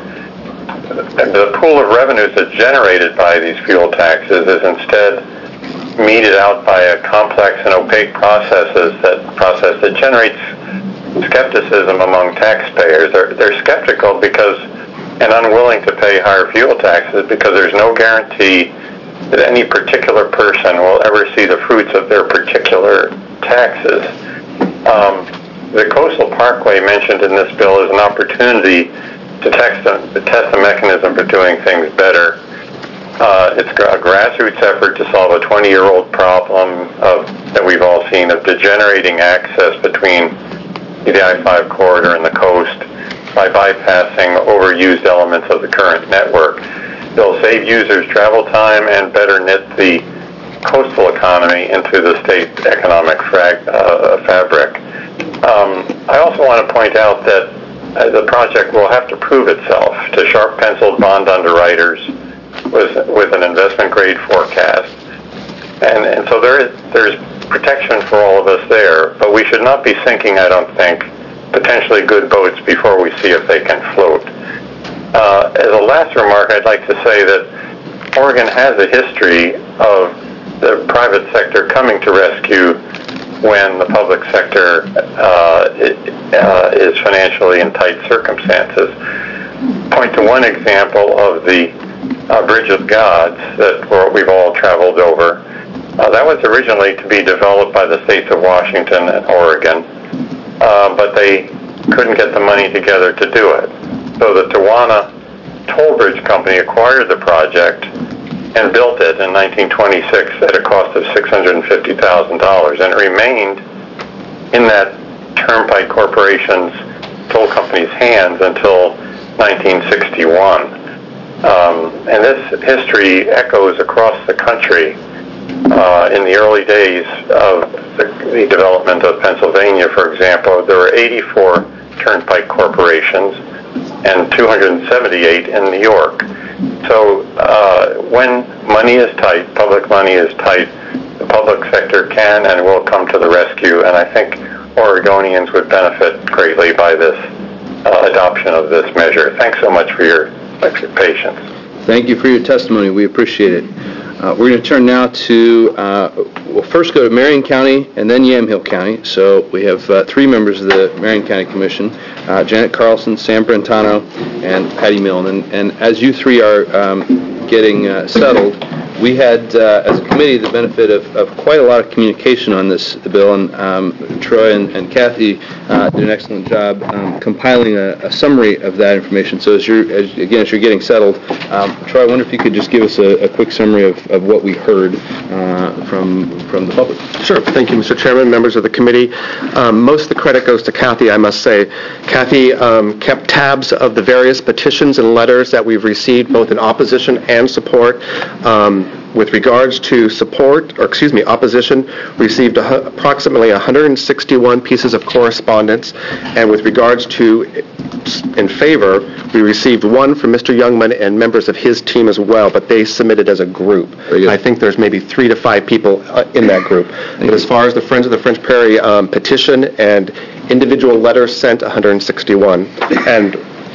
And the pool of revenues that's generated by these fuel taxes is instead meted out by a complex and opaque processes that process that generates skepticism among taxpayers. They're, they're skeptical because and unwilling to pay higher fuel taxes because there's no guarantee that any particular person will ever see the fruits of their particular taxes. Um, the Coastal Parkway mentioned in this bill is an opportunity to, text a, to test a mechanism for doing things better. Uh, it's a grassroots effort to solve a twenty-year-old problem of, that we've all seen of degenerating access between the I five corridor and the coast by bypassing overused elements of the current network. They'll save users travel time and better knit the coastal economy into the state's economic frag, uh, fabric. Um, I also want to point out that uh, the project will have to prove itself to sharp-penciled bond underwriters with with an investment-grade forecast, and and so there is there's protection for all of us there. But we should not be sinking, I don't think, potentially good boats before we see if they can float. Uh, as a last remark, I'd like to say that Oregon has a history of the private sector coming to rescue when the public sector uh, uh, is financially in tight circumstances. Point to one example of the uh, Bridge of Gods that we've all traveled over. Uh, that was originally to be developed by the states of Washington and Oregon, uh, but they couldn't get the money together to do it. So the Tawana Toll Bridge Company acquired the project and built it in nineteen twenty-six at a cost of six hundred fifty thousand dollars, and it remained in that Turnpike Corporation's toll company's hands until nineteen sixty-one. Um, and this history echoes across the country. Uh, in the early days of the, the development of Pennsylvania, for example, there were eighty-four Turnpike corporations and two hundred seventy-eight in New York. So uh, when money is tight, public money is tight, the public sector can and will come to the rescue, and I think Oregonians would benefit greatly by this uh, adoption of this measure. Thanks so much for your, for your patience. Thank you for your testimony. We appreciate it. Uh, we're going to turn now to, uh, we'll first go to Marion County and then Yamhill County. So we have uh, three members of the Marion County Commission, uh, Janet Carlson, Sam Brentano, and Patty Milne. And, and as you three are um, getting uh, settled, we had, uh, as a committee, the benefit of, of quite a lot of communication on this bill, and um, Troy and, and Kathy uh, did an excellent job um, compiling a, a summary of that information. So as you're, as, again, as you're getting settled, um, Troy, I wonder if you could just give us a, a quick summary of, of what we heard uh, from from the public. Sure. Thank you, Mister Chairman, members of the committee. Um, most of the credit goes to Kathy, I must say. Kathy um, kept tabs of the various petitions and letters that we've received, both in opposition and support. Um, With regards to support, or excuse me, opposition, received a, approximately one hundred sixty-one pieces of correspondence, and with regards to in favor, we received one from Mister Youngman and members of his team as well, but they submitted as a group. I think there's maybe three to five people uh, in that group. But as far as the Friends of the French Prairie um, petition and individual letters sent, one hundred sixty-one. And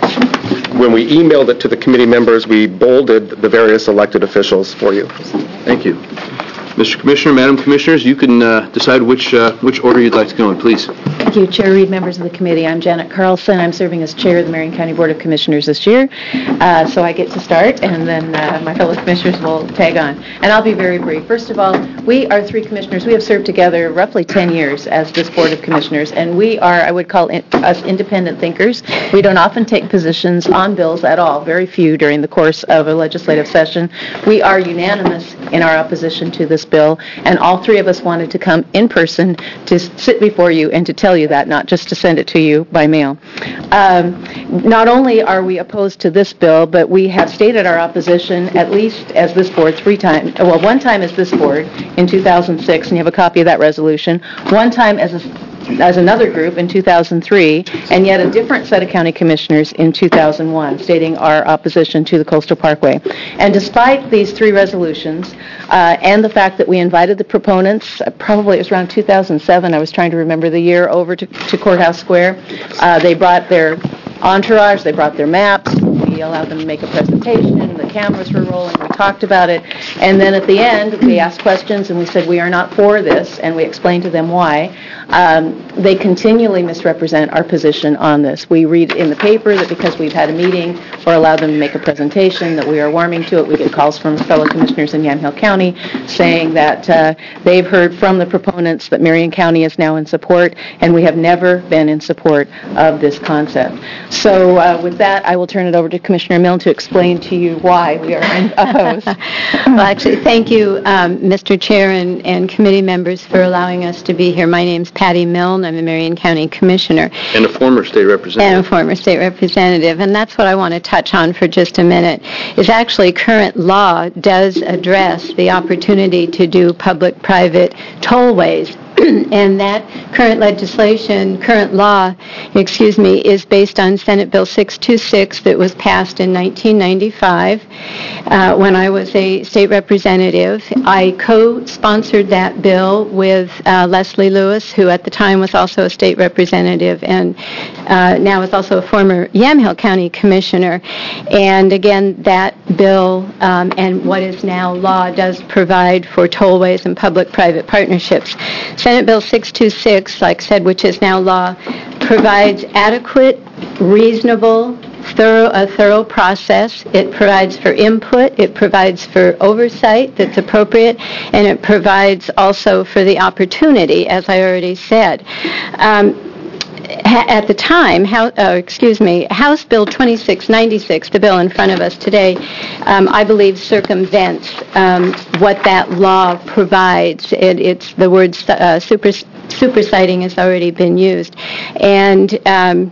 when we emailed it to the committee members, we bolded the various elected officials for you. Thank you. Mister Commissioner, Madam Commissioners, you can uh, decide which uh, which order you'd like to go in, please. Thank you, Chair Reed, members of the committee. I'm Janet Carlson. I'm serving as Chair of the Marion County Board of Commissioners this year. Uh, so I get to start, and then uh, my fellow commissioners will tag on. And I'll be very brief. First of all, we are three commissioners. We have served together roughly ten years as this Board of Commissioners, and we are, I would call it, us independent thinkers. We don't often take positions on bills at all, very few during the course of a legislative session. We are unanimous in our opposition to this bill, and all three of us wanted to come in person to sit before you and to tell you that, not just to send it to you by mail. Um, not only are we opposed to this bill, but we have stated our opposition, at least as this board, three times. Well, one time as this board in two thousand six, and you have a copy of that resolution. One time as a as another group in two thousand three, and yet a different set of county commissioners in two thousand one, stating our opposition to the Coastal Parkway. And despite these three resolutions, uh, and the fact that we invited the proponents, uh, probably it was around two thousand seven, I was trying to remember the year, over to, to Courthouse Square, uh, they brought their entourage, they brought their maps, we allowed them to make a presentation, the cameras were rolling, we talked about it, and then at the end, we asked questions and we said we are not for this, and we explained to them why. Um, they continually misrepresent our position on this. We read in the paper that because we've had a meeting or allowed them to make a presentation that we are warming to it. We get calls from fellow commissioners in Yamhill County saying that uh, they've heard from the proponents that Marion County is now in support, and we have never been in support of this concept. So uh, with that, I will turn it over to Commissioner Milne to explain to you why we are opposed. Well, actually, thank you, um, Mister Chair and, and committee members, for allowing us to be here. My name's Patty Milne. I'm a Marion County Commissioner. And a former state representative. And a former state representative. And that's what I want to touch on for just a minute, is actually current law does address the opportunity to do public-private tollways. And that current legislation, current law, excuse me, is based on Senate Bill six twenty-six that was passed in nineteen ninety-five uh, when I was a state representative. I co-sponsored that bill with uh, Leslie Lewis, who at the time was also a state representative and uh, now is also a former Yamhill County Commissioner. And again, that bill um, and what is now law does provide for tollways and public-private partnerships. Senate Bill six twenty-six, like I said, which is now law, provides adequate, reasonable, thorough, a thorough process. It provides for input. It provides for oversight that's appropriate, and it provides also for the opportunity, as I already said. Um, At the time, how, uh, excuse me, House Bill twenty-six ninety-six, the bill in front of us today, um, I believe circumvents um, what that law provides. It, it's the word uh, super, superseding has already been used, and um,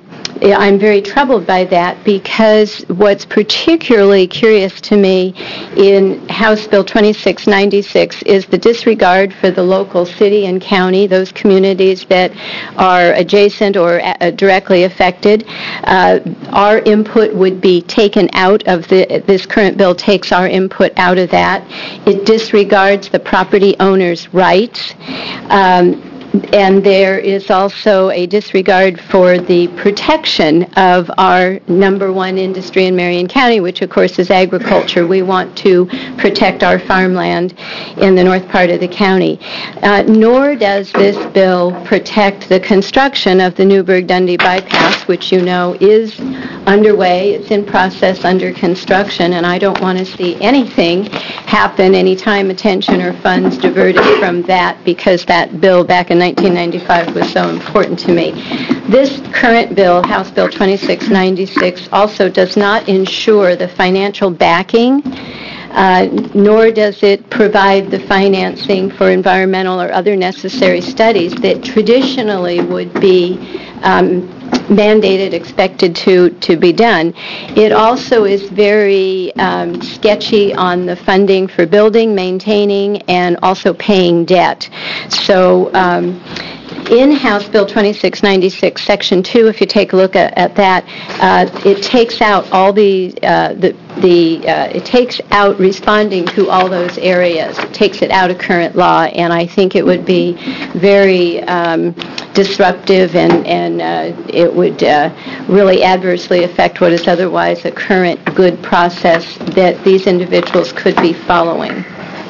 I'm very troubled by that because what's particularly curious to me in House Bill twenty-six ninety-six is the disregard for the local city and county, those communities that are adjacent or uh, directly affected. Uh, our input would be taken out of the, this current bill takes our input out of that. It disregards the property owner's rights. Um, And there is also a disregard for the protection of our number one industry in Marion County, which of course is agriculture. We want to protect our farmland in the north part of the county. Uh, nor does this bill protect the construction of the Newburgh-Dundee bypass, which you know is underway. It's in process under construction, and I don't want to see anything happen, any time, attention, or funds diverted from that because that bill back in nineteen ninety-five was so important to me. This current bill, House Bill twenty-six ninety-six, also does not ensure the financial backing, uh, nor does it provide the financing for environmental or other necessary studies that traditionally would be um, mandated, expected to, to be done. It also is very um, sketchy on the funding for building, maintaining, and also paying debt. So um, in House Bill twenty-six ninety-six, Section two, if you take a look at, at that, uh, it takes out all the, uh, the, the uh, it takes out responding to all those areas. It takes it out of current law, and I think it would be very um, disruptive, and, and uh, it would uh, really adversely affect what is otherwise a current good process that these individuals could be following.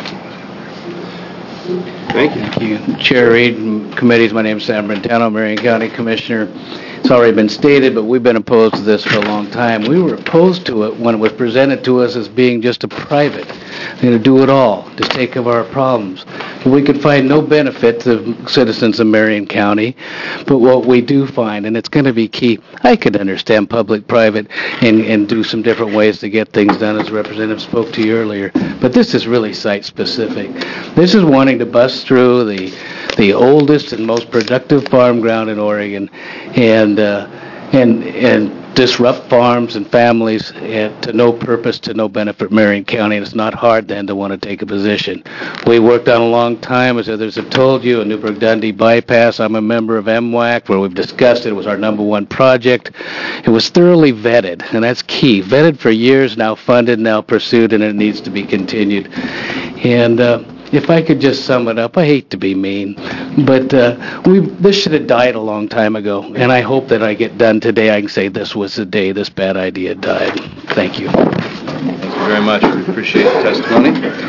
Thank you. Thank you. Chair Reed and committees, my name is Sam Brentano, Marion County Commissioner. It's already been stated, but we've been opposed to this for a long time. We were opposed to it when it was presented to us as being just a private. They're going to do it all, just take care of our problems. We could find no benefit to citizens of Marion County, but what we do find, and it's going to be key, I could understand public-private and, and do some different ways to get things done, as Representative spoke to you earlier, but this is really site-specific. This is wanting to bust through the the oldest and most productive farm ground in Oregon, and uh, and and disrupt farms and families and to no purpose, to no benefit Marion County, and it's not hard then to want to take a position. We worked on a long time, as others have told you, a Newburgh-Dundee bypass. I'm a member of M W A C, where we've discussed it. It was our number one project. It was thoroughly vetted, and that's key. Vetted for years, now funded, now pursued, and it needs to be continued. And uh, if I could just sum it up, I hate to be mean, but uh, we this should have died a long time ago, and I hope that I get done today. I can say this was the day this bad idea died. Thank you. Thank you very much. We appreciate the testimony.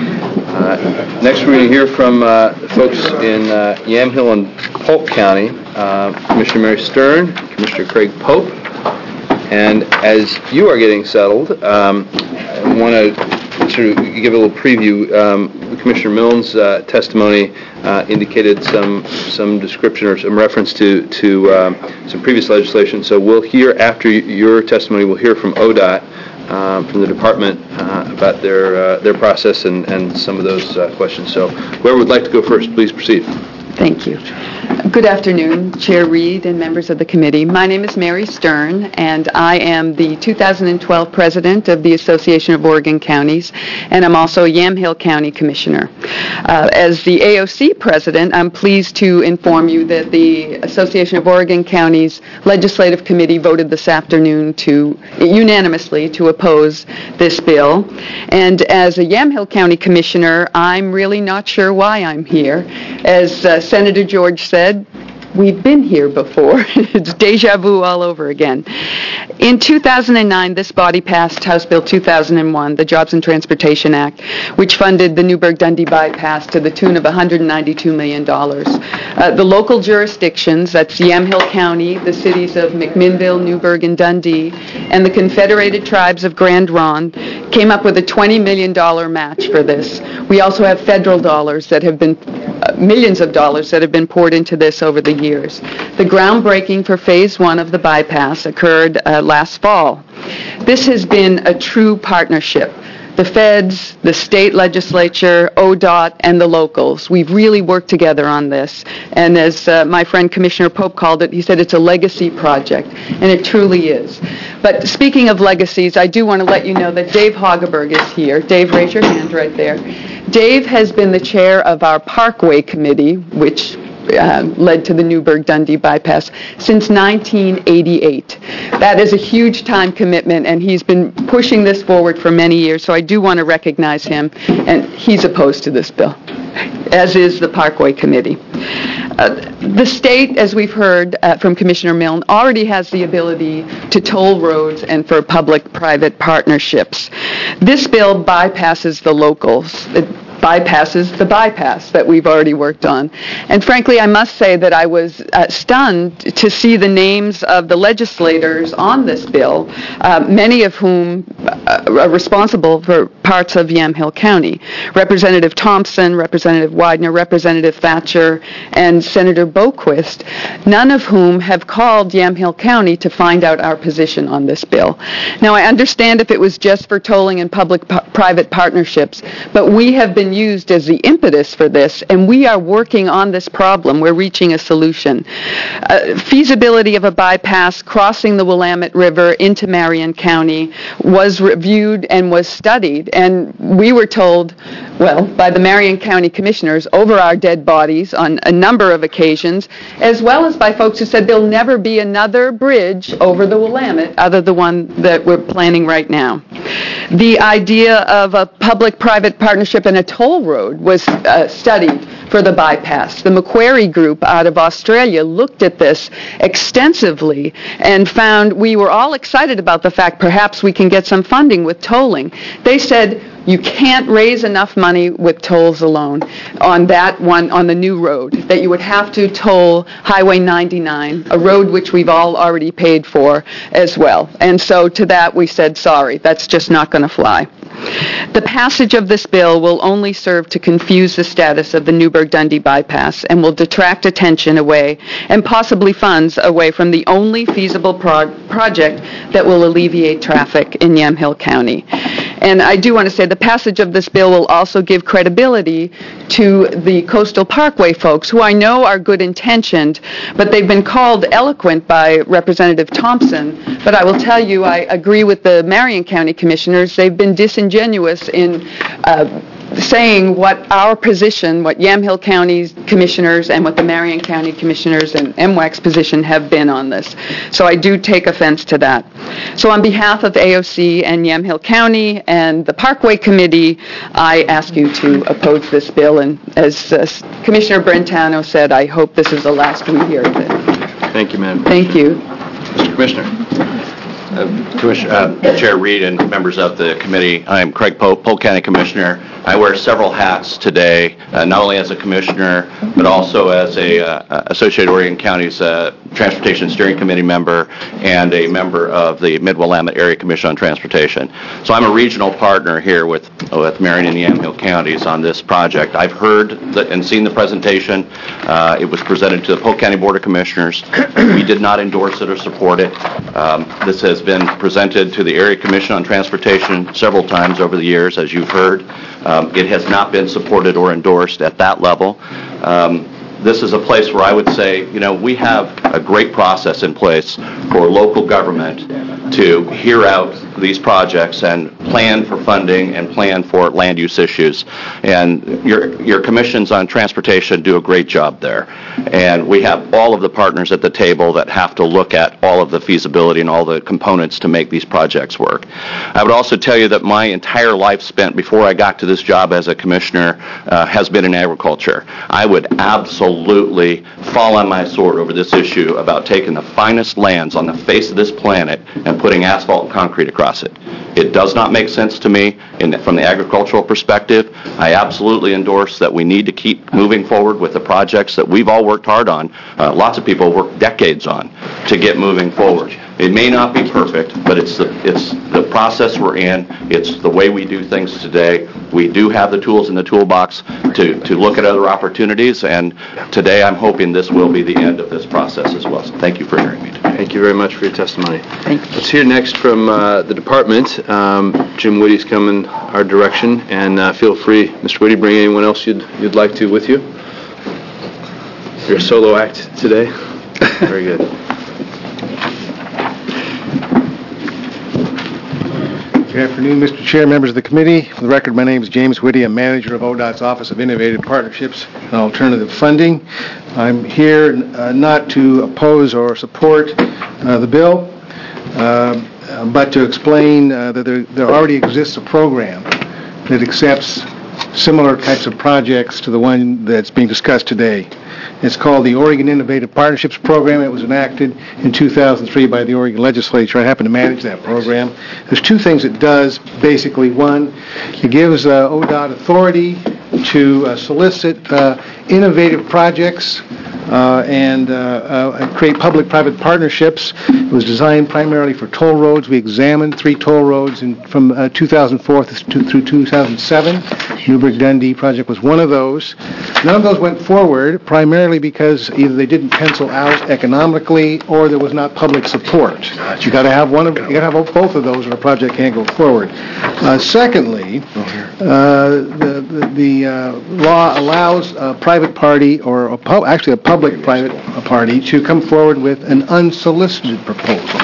Uh, next, we're going to hear from uh, folks in uh, Yamhill and Polk County, uh, Commissioner Mary Stern, Commissioner Craig Pope, and as you are getting settled, um, I want to sort of give a little preview. Um, Commissioner Milne's uh, testimony uh, indicated some some description or some reference to to um, some previous legislation. So we'll hear after your testimony. We'll hear from O D O T, um, from the department, uh, about their uh, their process and and some of those uh, questions. So whoever would like to go first, please proceed. Thank you. Good afternoon, Chair Reed and members of the committee. My name is Mary Stern, and I am the two thousand twelve president of the Association of Oregon Counties, and I'm also a Yamhill County Commissioner. Uh, as the A O C president, I'm pleased to inform you that the Association of Oregon Counties Legislative Committee voted this afternoon to unanimously to oppose this bill. And as a Yamhill County Commissioner, I'm really not sure why I'm here. As uh, Senator George said, we've been here before. It's deja vu all over again. In two thousand nine, this body passed House Bill two thousand one, the Jobs and Transportation Act, which funded the Newburgh-Dundee bypass to the tune of one hundred ninety-two million dollars. Uh, the local jurisdictions, that's Yamhill County, the cities of McMinnville, Newburgh, and Dundee, and the Confederated Tribes of Grand Ronde, came up with a twenty million dollars match for this. We also have federal dollars that have been, uh, millions of dollars that have been poured into this over the years. The groundbreaking for phase one of the bypass occurred uh, last fall. This has been a true partnership the feds, the state legislature, O D O T, and the locals. We've really worked together on this. And as uh, my friend Commissioner Pope called it, he said it's a legacy project, and it truly is. But speaking of legacies, I do want to let you know that Dave Hageberg is here. Dave, raise your hand right there. Dave has been the chair of our Parkway Committee, which Uh, led to the Newburgh-Dundee bypass, since nineteen eighty-eight. That is a huge time commitment, and he's been pushing this forward for many years, so I do want to recognize him, and he's opposed to this bill, as is the Parkway Committee. Uh, the state, as we've heard uh, from Commissioner Milne, already has the ability to toll roads and for public-private partnerships. This bill bypasses the locals. It bypasses the bypass that we've already worked on. And frankly, I must say that I was uh, stunned to see the names of the legislators on this bill, uh, many of whom uh, are responsible for parts of Yamhill County. Representative Thompson, Representative Widener, Representative Thatcher, and Senator Boquist, none of whom have called Yamhill County to find out our position on this bill. Now, I understand if it was just for tolling and public-private partnerships, but we have been used as the impetus for this, and we are working on this problem. We're reaching a solution. Uh, feasibility of a bypass crossing the Willamette River into Marion County was reviewed and was studied, and we were told, well, by the Marion County Commissioners over our dead bodies on a number of occasions, as well as by folks who said there'll never be another bridge over the Willamette other than the one that we're planning right now. The idea of a public-private partnership and a toll road was uh, studied for the bypass. The Macquarie Group out of Australia looked at this extensively and found we were all excited about the fact perhaps we can get some funding with tolling. They said, you can't raise enough money with tolls alone on that one, on the new road, that you would have to toll Highway ninety-nine, a road which we've all already paid for as well. And so to that we said, sorry, that's just not going to fly. The passage of this bill will only serve to confuse the status of the Newburgh-Dundee bypass and will detract attention away and possibly funds away from the only feasible pro- project that will alleviate traffic in Yamhill County. And I do want to say the passage of this bill will also give credibility to the Coastal Parkway folks, who I know are good intentioned, but they've been called eloquent by Representative Thompson. But I will tell you, I agree with the Marion County Commissioners. They've been disingenuous in uh, saying what our position, what Yamhill County's commissioners and what the Marion County commissioners and M W A C's position have been on this. So I do take offense to that. So on behalf of A O C and Yamhill County and the Parkway Committee, I ask you to oppose this bill. And as uh, Commissioner Brentano said, I hope this is the last we hear of it. Thank you, ma'am. Thank you. Mister Commissioner. Uh, Commissioner, uh, Chair Reed and members of the committee, I'm Craig Pope, Polk County Commissioner. I wear several hats today, uh, not only as a commissioner, but also as a uh, Associated Oregon County's uh, Transportation Steering Committee member and a member of the Mid-Willamette Area Commission on Transportation. So I'm a regional partner here with, with Marion and Yamhill counties on this project. I've heard the, and seen the presentation. Uh, it was presented to the Polk County Board of Commissioners. We did not endorse it or support it. Um, this has been presented to the Area Commission on Transportation several times over the years, as you've heard. Um, it has not been supported or endorsed at that level. Um, this is a place where I would say, you know, we have a great process in place for local government to hear out these projects and plan for funding and plan for land use issues. And your your commissions on transportation do a great job there. And we have all of the partners at the table that have to look at all of the feasibility and all the components to make these projects work. I would also tell you that my entire life spent before I got to this job as a commissioner uh, has been in agriculture. I would absolutely fall on my sword over this issue about taking the finest lands on the face of this planet and putting asphalt and concrete across it. It does not make sense to me in, from the agricultural perspective. I absolutely endorse that we need to keep moving forward with the projects that we've all worked hard on. Uh, lots of people work decades on to get moving forward. It may not be perfect, but it's the, it's the process we're in. It's the way we do things today. We do have the tools in the toolbox to, to look at other opportunities, and today I'm hoping this will be the end of this process as well. So thank you for hearing me today. Thank you very much for your testimony. Thank you. Let's hear next from uh, the department. Um, Jim Whitty's coming our direction, and uh, feel free, Mister Whitty, bring anyone else you'd, you'd like to with you. You're a solo act today. Very good. Good afternoon, Mister Chair, members of the committee. For the record, my name is James Whitty. I'm manager of O D O T's Office of Innovative Partnerships and Alternative Funding. I'm here uh, not to oppose or support uh, the bill, uh, but to explain uh, that there, there already exists a program that accepts similar types of projects to the one that's being discussed today. It's called the Oregon Innovative Partnerships Program. It was enacted in two thousand three by the Oregon Legislature. I happen to manage that program. There's two things it does, basically. One, it gives uh, O D O T authority to uh, solicit uh, innovative projects uh, and uh, uh, create public-private partnerships. It was designed primarily for toll roads. We examined three toll roads in, from uh, two thousand four through two thousand seven. Newburgh-Dundee project was one of those. None of those went forward, primarily because either they didn't pencil out economically or there was not public support. You got to have one of, you got to have both of those, or a project can't go forward. Uh, secondly, uh, the the, the uh, law allows a private party, or a pub, actually a public-private party, to come forward with an unsolicited proposal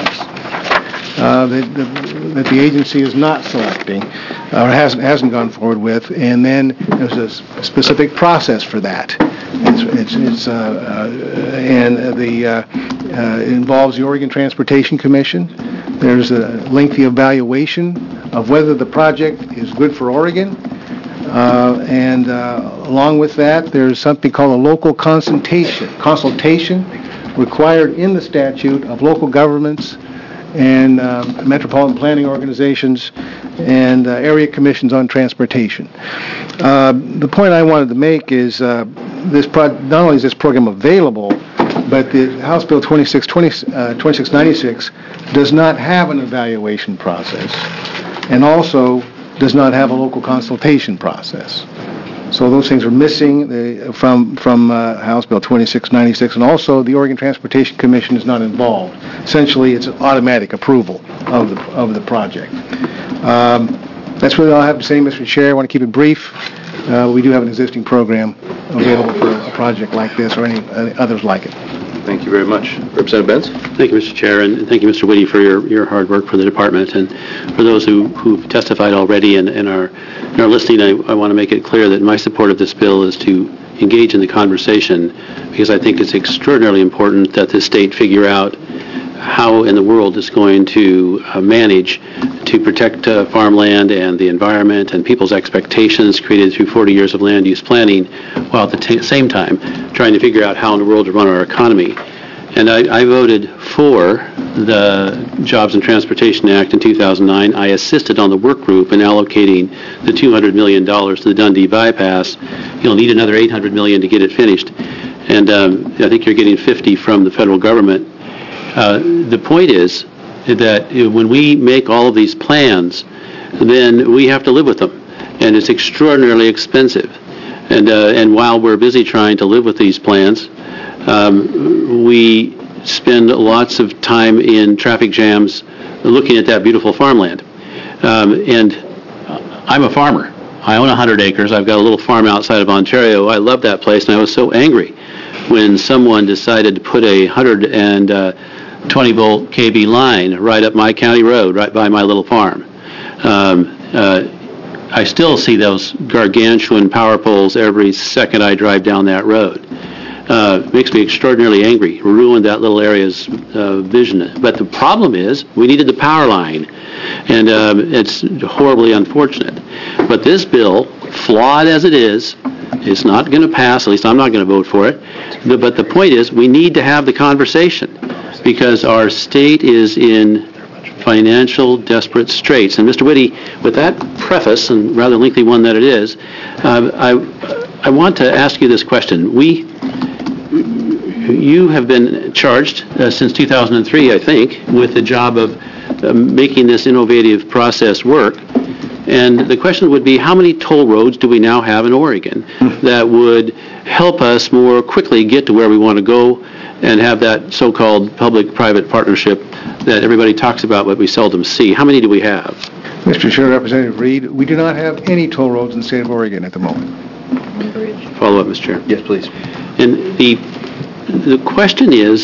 uh, that, the, that the agency is not selecting or hasn't hasn't gone forward with, and then there's a specific process for that. It's, it's, it's uh, uh, and the uh, uh, it involves the Oregon Transportation Commission. There's a lengthy evaluation of whether the project is good for Oregon, uh, and uh, along with that, there's something called a local consultation consultation required in the statute of local governments and uh, metropolitan planning organizations and uh, area commissions on transportation. Uh, the point I wanted to make is uh, this pro- not only is this program available, but the House Bill twenty-six ninety-six does not have an evaluation process, and also does not have a local consultation process. So those things are missing uh, from from uh, House Bill twenty-six ninety-six, and also the Oregon Transportation Commission is not involved. Essentially, it's an automatic approval of the of the project. Um, that's really all I have to say, Mister Chair. I want to keep it brief. Uh, we do have an existing program available for a project like this or any uh, others like it. Thank you very much. Representative Benz? Thank you, Mister Chair, and thank you, Mister Whitty, for your, your hard work for the department. And for those who, who've testified already and, and are, and are listening, I, I want to make it clear that my support of this bill is to engage in the conversation, because I think it's extraordinarily important that the state figure out how in the world it's going to uh, manage to protect uh, farmland and the environment and people's expectations created through forty years of land use planning, while at the t- same time trying to figure out how in the world to run our economy. And I, I voted for the Jobs and Transportation Act in two thousand nine. I assisted on the work group in allocating the two hundred million dollars to the Dundee bypass. You'll need another eight hundred million dollars to get it finished. And um, I think you're getting fifty from the federal government. Uh, the point is that when we make all of these plans, then we have to live with them, and it's extraordinarily expensive. And uh, and while we're busy trying to live with these plans, um, we spend lots of time in traffic jams looking at that beautiful farmland. Um, and I'm a farmer. I own one hundred acres. I've got a little farm outside of Ontario. I love that place, and I was so angry when someone decided to put a one hundred twenty volt K V line right up my county road, right by my little farm. Um, uh, I still see those gargantuan power poles every second I drive down that road. Uh, makes me extraordinarily angry. Ruined that little area's uh, vision. But the problem is, we needed the power line, and um, it's horribly unfortunate. But this bill, flawed as it is, it's not going to pass. At least I'm not going to vote for it. But the point is, we need to have the conversation, because our state is in financial desperate straits. And Mister Whitty, with that preface, and rather lengthy one that it is, uh, I I want to ask you this question. We, you have been charged uh, since two thousand three, I think, with the job of uh, making this innovative process work. And the question would be, how many toll roads do we now have in Oregon that would help us more quickly get to where we want to go? and have that so-called public-private partnership that everybody talks about but we seldom see? How many do we have? Mister Chair, Representative Reed, we do not have any toll roads in the state of Oregon at the moment. Follow up, Mister Chair. Yes, please. And the the question is,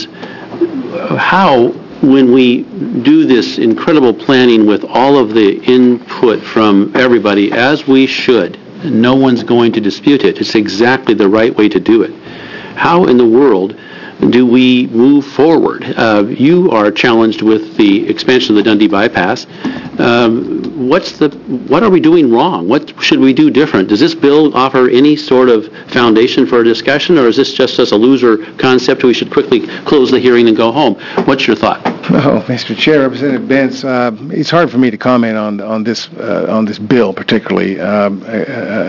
how, when we do this incredible planning with all of the input from everybody, as we should, no one's going to dispute it. It's exactly the right way to do it. How in the world do we move forward? Uh, you are challenged with the expansion of the Dundee bypass. Um, what's the? What are we doing wrong? What should we do different? Does this bill offer any sort of foundation for a discussion, or is this just as a loser concept we should quickly close the hearing and go home? What's your thought? Oh, Mister Chair, Representative Bentz, uh, it's hard for me to comment on on this uh, on this bill particularly. Um, I,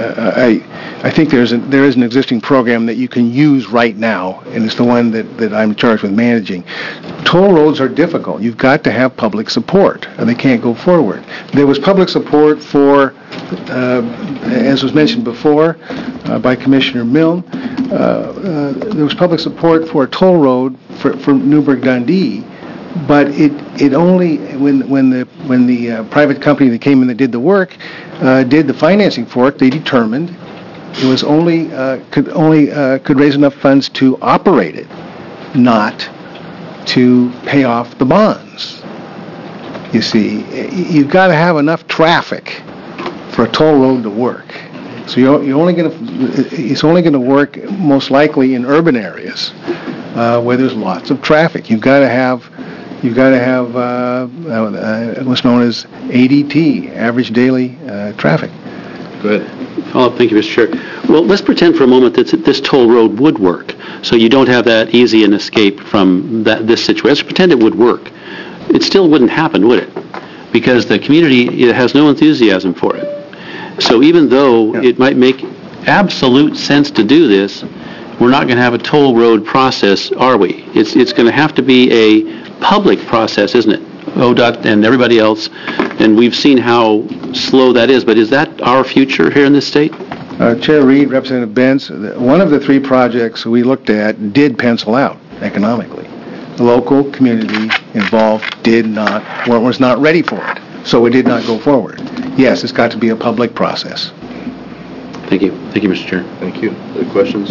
I I think there's a, there is an existing program that you can use right now, and it's the one that, that I'm charged with managing. Toll roads are difficult. You've got to have public support, or they can't go forward. There was public support for, uh, as was mentioned before uh, by Commissioner Milne, uh, uh, there was public support for a toll road for, for Newburgh-Dundee. But it, it only, when when the when the uh, private company that came in that did the work uh, did the financing for it, they determined it was only uh, could only uh, could raise enough funds to operate it, not to pay off the bonds. You see, you've got to have enough traffic for a toll road to work. So you're, you're only going to it's only going to work most likely in urban areas uh, where there's lots of traffic. You've got to have You've got to have uh, uh, what's known as A D T, average daily uh, traffic. Go ahead. Follow up. Thank you, Mister Chair. Well, let's pretend for a moment that this toll road would work, so you don't have that easy an escape from that, this situation. Let's pretend it would work. It still wouldn't happen, would it? Because the community has no enthusiasm for it. So even though yeah. it might make absolute sense to do this, we're not going to have a toll road process, are we? It's it's going to have to be a public process, isn't it? O D O T and everybody else, and we've seen how slow that is, but is that our future here in this state? Uh, Chair Reed, Representative Bentz, one of the three projects we looked at did pencil out economically. The local community involved did not, was not ready for it, so it did not go forward. Yes, it's got to be a public process. Thank you. Thank you, Mister Chair. Thank you. Other questions?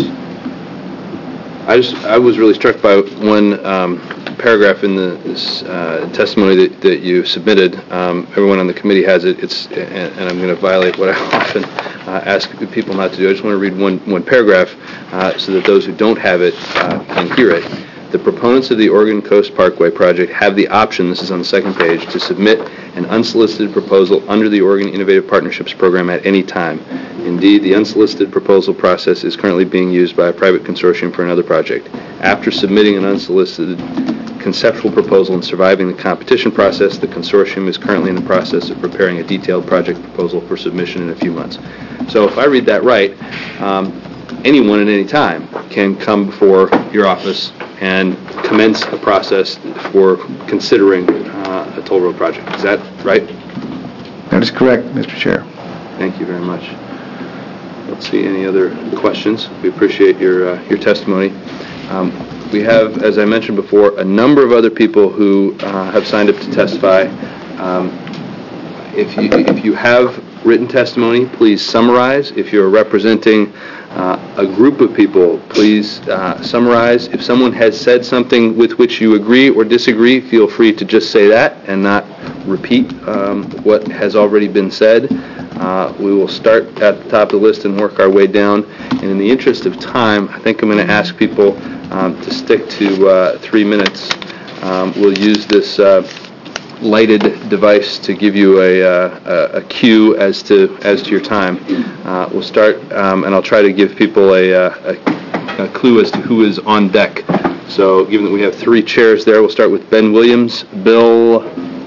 I just, I was really struck by one um, paragraph in the uh, testimony that, that you submitted. Um, everyone on the committee has it. It's, and, and I'm going to violate what I often uh, ask people not to do. I just want to read one, one paragraph uh, so that those who don't have it uh, can hear it. The proponents of the Oregon Coast Parkway project have the option, this is on the second page, to submit an unsolicited proposal under the Oregon Innovative Partnerships Program at any time. Indeed, the unsolicited proposal process is currently being used by a private consortium for another project. After submitting an unsolicited conceptual proposal and surviving the competition process, the consortium is currently in the process of preparing a detailed project proposal for submission in a few months. So if I read that right, um, anyone at any time can come before your office and commence a process for considering uh, a toll road project. Is that right? That is correct, Mister Chair. Thank you very much. Let's see, any other questions? We appreciate your uh, your testimony. Um, we have, as I mentioned before, a number of other people who uh, have signed up to testify. Um, if you if you have written testimony, please summarize. If you're representing uh, a group of people, please uh, summarize. If someone has said something with which you agree or disagree, feel free to just say that and not repeat um, what has already been said. Uh, we will start at the top of the list and work our way down. And in the interest of time, I think I'm going to ask people um, to stick to uh, three minutes. Um, we'll use this uh, lighted device to give you a, uh, a, a cue as to as to your time. Uh, we'll start, um, and I'll try to give people a, a, a clue as to who is on deck. So, given that we have three chairs there, we'll start with Ben Williams, Bill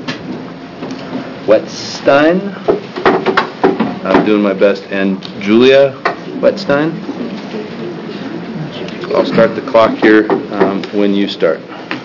Wetstein. I'm doing my best, and Julia Wetstein. I'll start the clock here um, when you start.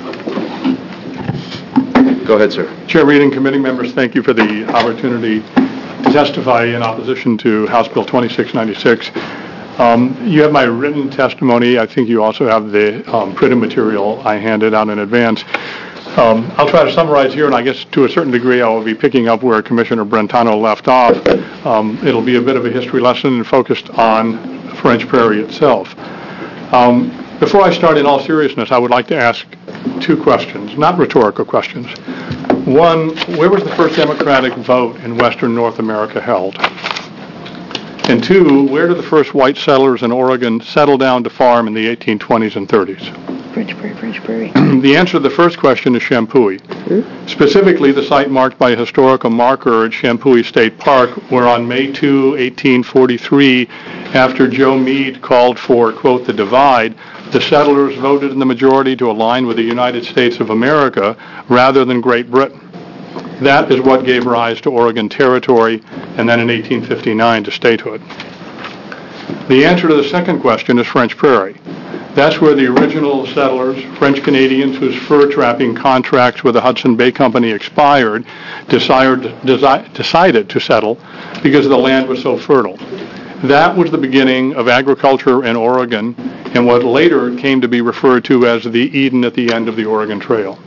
Go ahead, sir. Chair Reed and committee members, thank you for the opportunity to testify in opposition to House Bill twenty-six ninety-six. Um, You have my written testimony. I think you also have the um, printed material I handed out in advance. Um, I'll try to summarize here, and I guess to a certain degree I will be picking up where Commissioner Brentano left off. Um, It'll be a bit of a history lesson and focused on French Prairie itself. Um, Before I start, in all seriousness, I would like to ask two questions, not rhetorical questions. One, where was the first Democratic vote in Western North America held? And two, where did the first white settlers in Oregon settle down to farm in the eighteen twenties and thirties? French Prairie, French Prairie. The answer to the first question is Champoeg. Specifically, the site marked by a historical marker at Champoeg State Park, where on May second, eighteen forty-three, after Joe Meade called for, quote, the divide, the settlers voted in the majority to align with the United States of America rather than Great Britain. That is what gave rise to Oregon Territory, and then in eighteen fifty-nine to statehood. The answer to the second question is French Prairie. That's where the original settlers, French Canadians whose fur trapping contracts with the Hudson Bay Company expired, desired, desi- decided to settle because the land was so fertile. That was the beginning of agriculture in Oregon and what later came to be referred to as the Eden at the end of the Oregon Trail.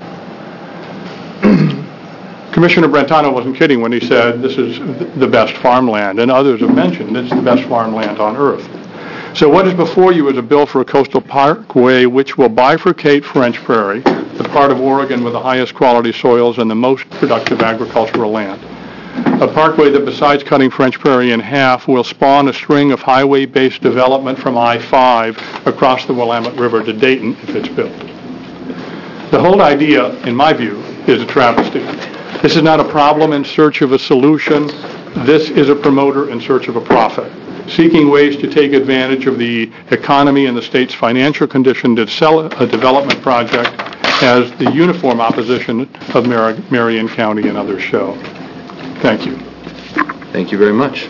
Commissioner Brentano wasn't kidding when he said this is the best farmland, and others have mentioned it's the best farmland on earth. So what is before you is a bill for a coastal parkway which will bifurcate French Prairie, the part of Oregon with the highest quality soils and the most productive agricultural land. A parkway that, besides cutting French Prairie in half, will spawn a string of highway-based development from I five across the Willamette River to Dayton if it's built. The whole idea, in my view, is a travesty. This is not a problem in search of a solution. This is a promoter in search of a profit, seeking ways to take advantage of the economy and the state's financial condition to sell a development project as the uniform opposition of Mar- Marion County and others show. Thank you. Thank you very much.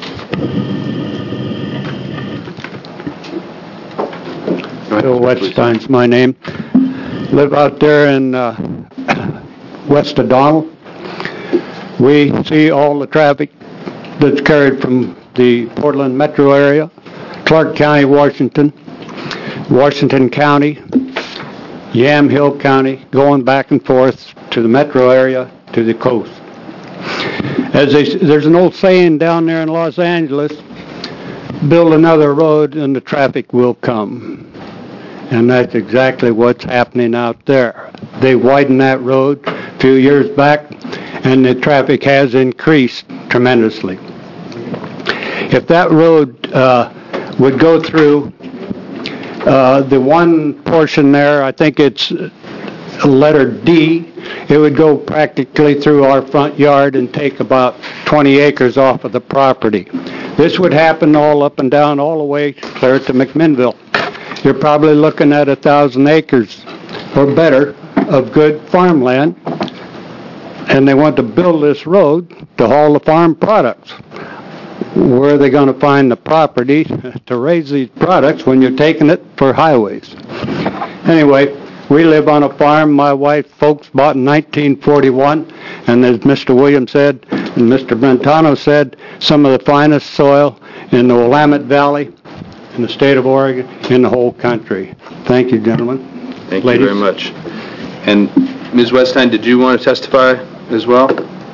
Bill Wetstein's my name. Live out there in uh, West O'Donnell. We see all the traffic that's carried from the Portland metro area, Clark County, Washington, Washington County, Yamhill County, going back and forth to the metro area, to the coast. As they, there's an old saying down there in Los Angeles, build another road and the traffic will come. And that's exactly what's happening out there. They widened that road a few years back, and the traffic has increased tremendously. If that road uh, would go through uh, the one portion there, I think it's letter D, it would go practically through our front yard and take about twenty acres off of the property. This would happen all up and down, all the way clear to McMinnville. You're probably looking at a thousand acres or better of good farmland, and they want to build this road to haul the farm products. Where are they going to find the property to raise these products when you're taking it for highways? Anyway, we live on a farm my wife's folks bought in nineteen forty-one, and as Mister Williams said, and Mister Brentano said, some of the finest soil in the Willamette Valley, in the state of Oregon, in the whole country. Thank you, gentlemen. Thank Ladies. you very much. And Miz Wetstein, did you want to testify as well?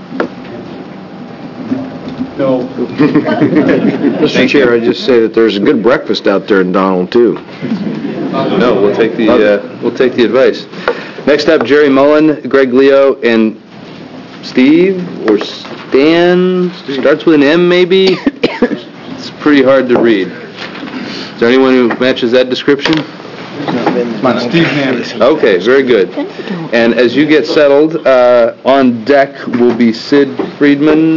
No. Mister Chair, I just say that there's a good breakfast out there in Donald, too. No, we'll take the uh, we'll take the advice. Next up, Jerry Mullen, Greg Leo, and Steve or Stan. Starts with an M, maybe. It's pretty hard to read. Is there anyone who matches that description? Steve Nance. Okay, very good. And as you get settled, uh, on deck will be Sid Friedman,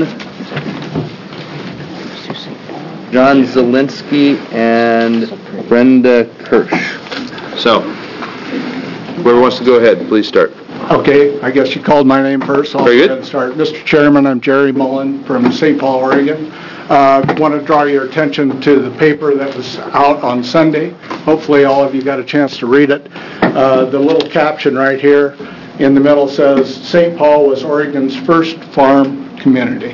John Zielinski, and Brenda Kirsch. So, whoever wants to go ahead, please start. Okay, I guess you called my name first, so I'll Very go good. ahead and start. Mister Chairman, I'm Jerry Mullen from Saint Paul, Oregon. I uh, want to draw your attention to the paper that was out on Sunday. Hopefully all of you got a chance to read it. Uh, the little caption right here in the middle says, Saint Paul was Oregon's first farm community.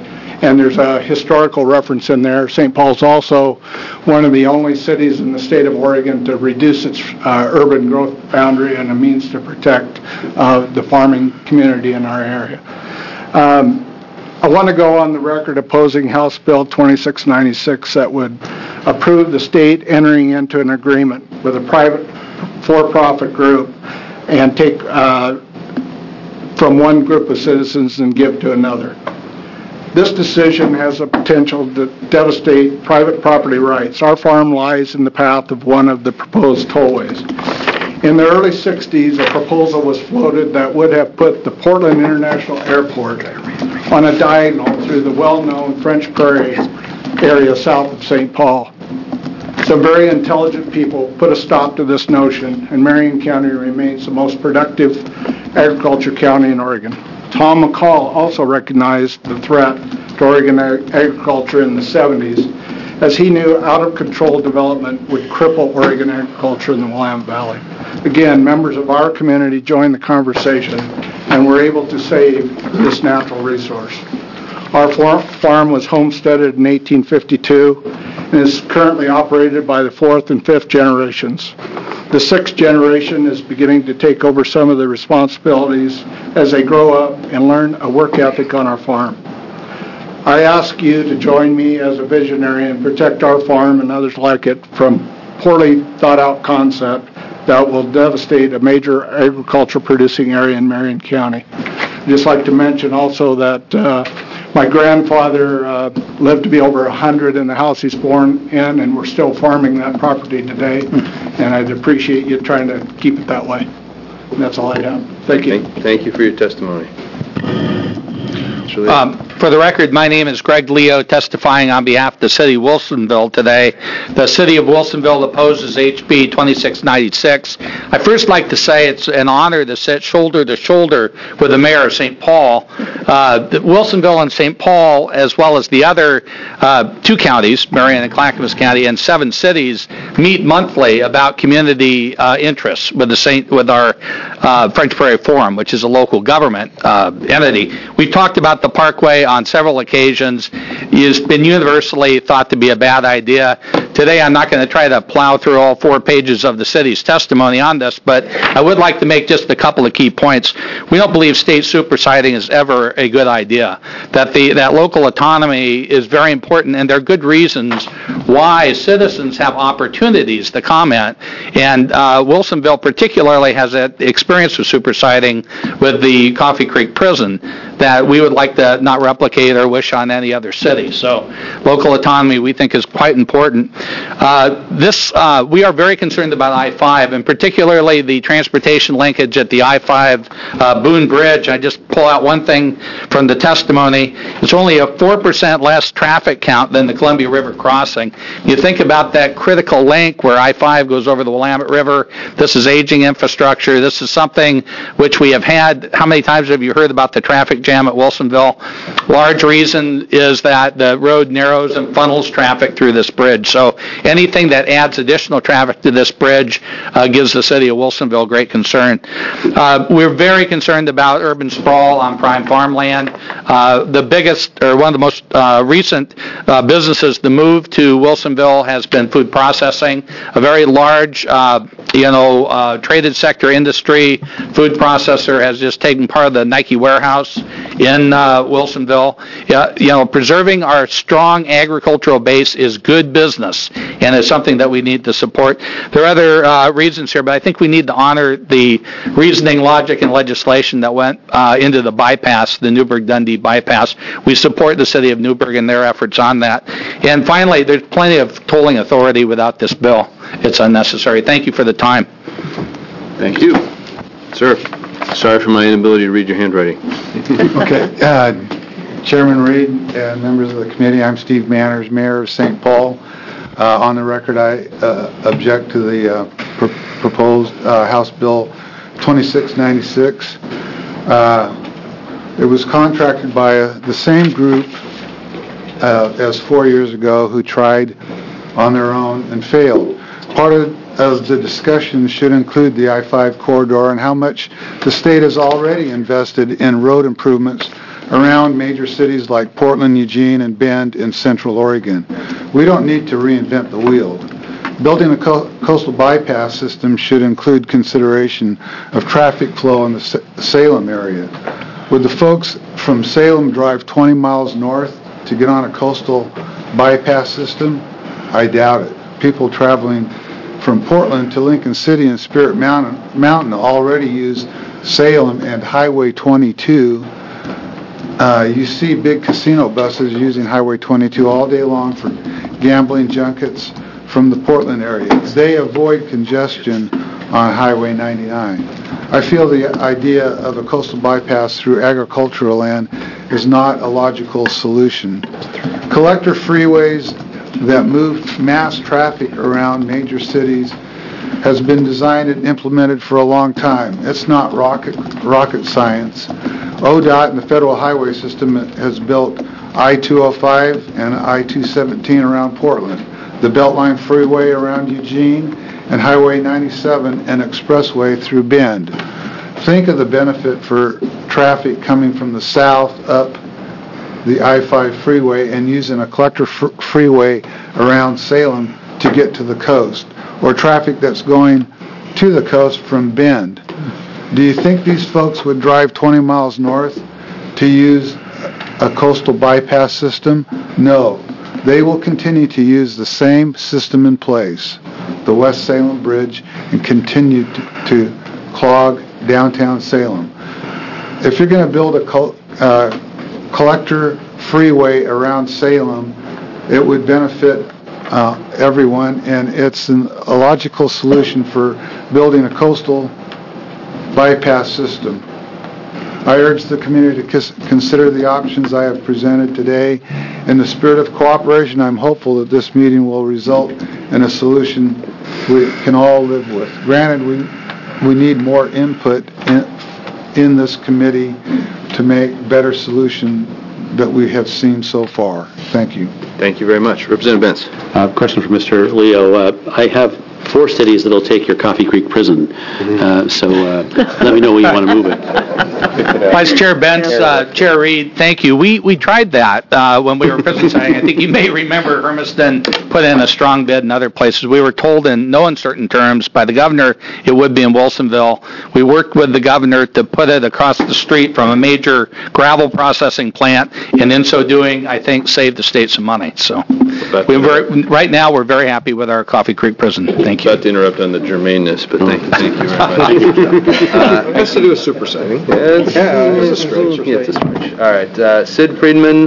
and there's a historical reference in there. Saint Paul's also one of the only cities in the state of Oregon to reduce its uh, urban growth boundary and a means to protect uh, the farming community in our area. Um, I want to go on the record opposing House Bill twenty-six ninety-six that would approve the state entering into an agreement with a private for-profit group and take uh, from one group of citizens and give to another. This decision has the potential to devastate private property rights. Our farm lies in the path of one of the proposed tollways. In the early sixties, a proposal was floated that would have put the Portland International Airport on a diagonal through the well-known French Prairie area south of Saint Paul. Some very intelligent people put a stop to this notion, and Marion County remains the most productive agriculture county in Oregon. Tom McCall also recognized the threat to Oregon ag- agriculture in the seventies, as he knew out-of-control development would cripple Oregon agriculture in the Willamette Valley. Again, members of our community joined the conversation and were able to save this natural resource. Our farm was homesteaded in eighteen fifty-two and is currently operated by the fourth and fifth generations. The sixth generation is beginning to take over some of the responsibilities as they grow up and learn a work ethic on our farm. I ask you to join me as a visionary and protect our farm and others like it from poorly thought out concept that will devastate a major agriculture producing area in Marion County. I'd just like to mention also that uh, my grandfather uh, lived to be over one hundred in the house he's born in, and we're still farming that property today, and I'd appreciate you trying to keep it that way. And that's all I have. Thank you. Thank, thank you for your testimony. Um, for the record, my name is Greg Leo, testifying on behalf of the City of Wilsonville today. The City of Wilsonville opposes H B twenty-six ninety-six. I first like to say it's an honor to sit shoulder to shoulder with the mayor of Saint Paul. Uh, Wilsonville and Saint Paul, as well as the other uh, two counties, Marion and Clackamas County, and seven cities, meet monthly about community uh, interests with the Saint with our uh, French Prairie Forum, which is a local government uh, entity. We've talked about the Parkway on several occasions. It's been universally thought to be a bad idea. Today I'm not going to try to plow through all four pages of the city's testimony on this, but I would like to make just a couple of key points. We don't believe state supersiding is ever a good idea. That the that local autonomy is very important, and there are good reasons why citizens have opportunities to comment. And uh, Wilsonville particularly has that experience with supersiding with the Coffee Creek Prison that we would like to not replicate or wish on any other city. So local autonomy we think is quite important. Uh, this uh, we are very concerned about I five, and particularly the transportation linkage at the I five uh, Boone Bridge. I just pull out one thing from the testimony. It's only a four percent less traffic count than the Columbia River crossing. You think about that critical link where I five goes over the Willamette River. This is aging infrastructure. This is something which we have had. How many times have you heard about the traffic jam at Wilsonville? Large reason is that the road narrows and funnels traffic through this bridge. So anything that adds additional traffic to this bridge uh, gives the city of Wilsonville great concern. Uh, we're very concerned about urban sprawl on prime farmland. Uh, the biggest, or one of the most uh, recent uh, businesses to move to Wilsonville has been food processing, a very large, uh, you know, uh, traded sector industry. Food processor has just taken part of the Nike warehouse in uh, Wilsonville. Uh, you know, preserving our strong agricultural base is good business, and it's something that we need to support. There are other uh, reasons here, but I think we need to honor the reasoning, logic, and legislation that went uh, into the bypass, the Newburgh-Dundee bypass. We support the city of Newburgh and their efforts on that. And finally, there's plenty of tolling authority without this bill. It's unnecessary. Thank you for the time. Thank you. Sir, sorry for my inability to read your handwriting. Okay. Uh, Chairman Reed and members of the committee, I'm Steve Manners, Mayor of Saint Paul. Uh, on the record, I uh, object to the uh, pr- proposed uh, House Bill twenty-six ninety-six. Uh, it was contracted by uh, the same group uh, as four years ago who tried on their own and failed. Part of, of the discussion should include the I five corridor and how much the state has already invested in road improvements around major cities like Portland, Eugene, and Bend in Central Oregon. We don't need to reinvent the wheel. Building a co- coastal bypass system should include consideration of traffic flow in the Sa- Salem area. Would the folks from Salem drive twenty miles north to get on a coastal bypass system? I doubt it. People traveling from Portland to Lincoln City and Spirit Mountain, Mountain already use Salem and Highway twenty-two. Uh, you see big casino buses using Highway twenty-two all day long for gambling junkets from the Portland area. They avoid congestion on Highway ninety-nine. I feel the idea of a coastal bypass through agricultural land is not a logical solution. Collector freeways that move mass traffic around major cities has been designed and implemented for a long time. It's not rocket rocket science. O D O T and the Federal Highway System has built I two oh five and I two seventeen around Portland, the Beltline Freeway around Eugene, and Highway ninety-seven and Expressway through Bend. Think of the benefit for traffic coming from the south up the I five freeway and using a collector fr- freeway around Salem to get to the coast, or traffic that's going to the coast from Bend. Do you think these folks would drive twenty miles north to use a coastal bypass system? No. They will continue to use the same system in place, the West Salem Bridge, and continue to, to clog downtown Salem. If you're going to build a co- uh, collector freeway around Salem, it would benefit uh, everyone, and it's an, a logical solution for building a coastal bypass system. I urge the community to kis- consider the options I have presented today. In the spirit of cooperation, I'm hopeful that this meeting will result in a solution we can all live with. Granted, we we need more input in, in this committee to make better solution that we have seen so far. Thank you. Thank you very much. Representative Benz. Uh, question for Mister Leo. Uh, I have four cities that'll take your Coffee Creek prison, uh, so uh, let me know where you want to move it. Vice Chair Benz, uh, Chair Reed, thank you. We we tried that uh, when we were prison setting. I think you may remember Hermiston put in a strong bid in other places. We were told in no uncertain terms by the governor it would be in Wilsonville. We worked with the governor to put it across the street from a major gravel processing plant, and in so doing, I think, saved the state some money. So we were, right now, we're very happy with our Coffee Creek prison. Thank you. About to interrupt on the germaneness, but thank, thank you very much. uh, It has to do with super signing. Yeah, it's, Yeah, it's a stretch. Yeah, it's a stretch. All right, uh, Sid Friedman,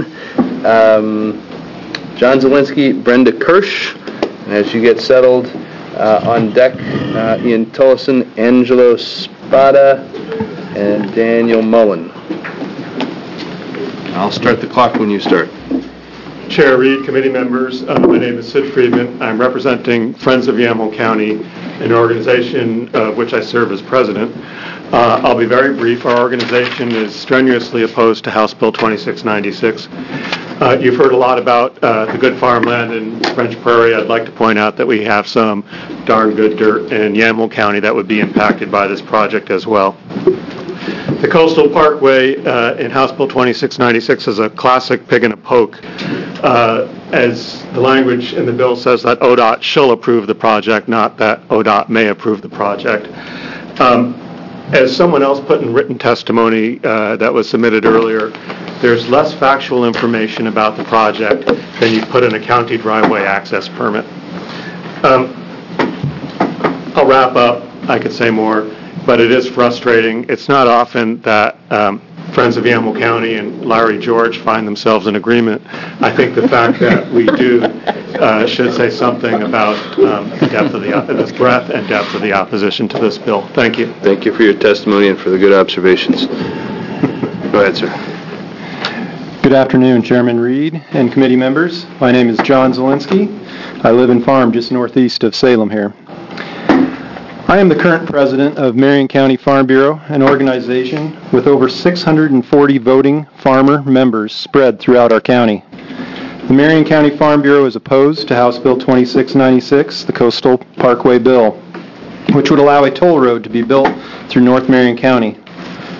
um, John Zawinski, Brenda Kirsch, and as you get settled uh, on deck, uh, Ian Tullison, Angelo Spada, and Daniel Mullen. I'll start the clock when you start. Chair Reed, committee members, uh, my name is Sid Friedman. I'm representing Friends of Yamhill County, an organization of which I serve as president. Uh, I'll be very brief. Our organization is strenuously opposed to House Bill twenty-six ninety-six. Uh, you've heard a lot about uh, the good farmland in French Prairie. I'd like to point out that we have some darn good dirt in Yamhill County that would be impacted by this project as well. The Coastal Parkway uh, in House Bill twenty-six ninety-six is a classic pig in a poke. Uh, as the language in the bill says that O D O T shall approve the project, not that O D O T may approve the project. Um, as someone else put in written testimony uh, that was submitted earlier, there's less factual information about the project than you put in a county driveway access permit. Um, I'll wrap up. I could say more, but it is frustrating. It's not often that um, Friends of Yamhill County and Larry George find themselves in agreement. I think the fact that we do uh, should say something about um, the depth of the, the breadth and depth of the opposition to this bill. Thank you. Thank you for your testimony and for the good observations. Go ahead, sir. Good afternoon, Chairman Reed and committee members. My name is John Zawinski. I live and farm just northeast of Salem here. I am the current president of Marion County Farm Bureau, an organization with over six hundred forty voting farmer members spread throughout our county. The Marion County Farm Bureau is opposed to House Bill twenty-six ninety-six, the Coastal Parkway Bill, which would allow a toll road to be built through North Marion County.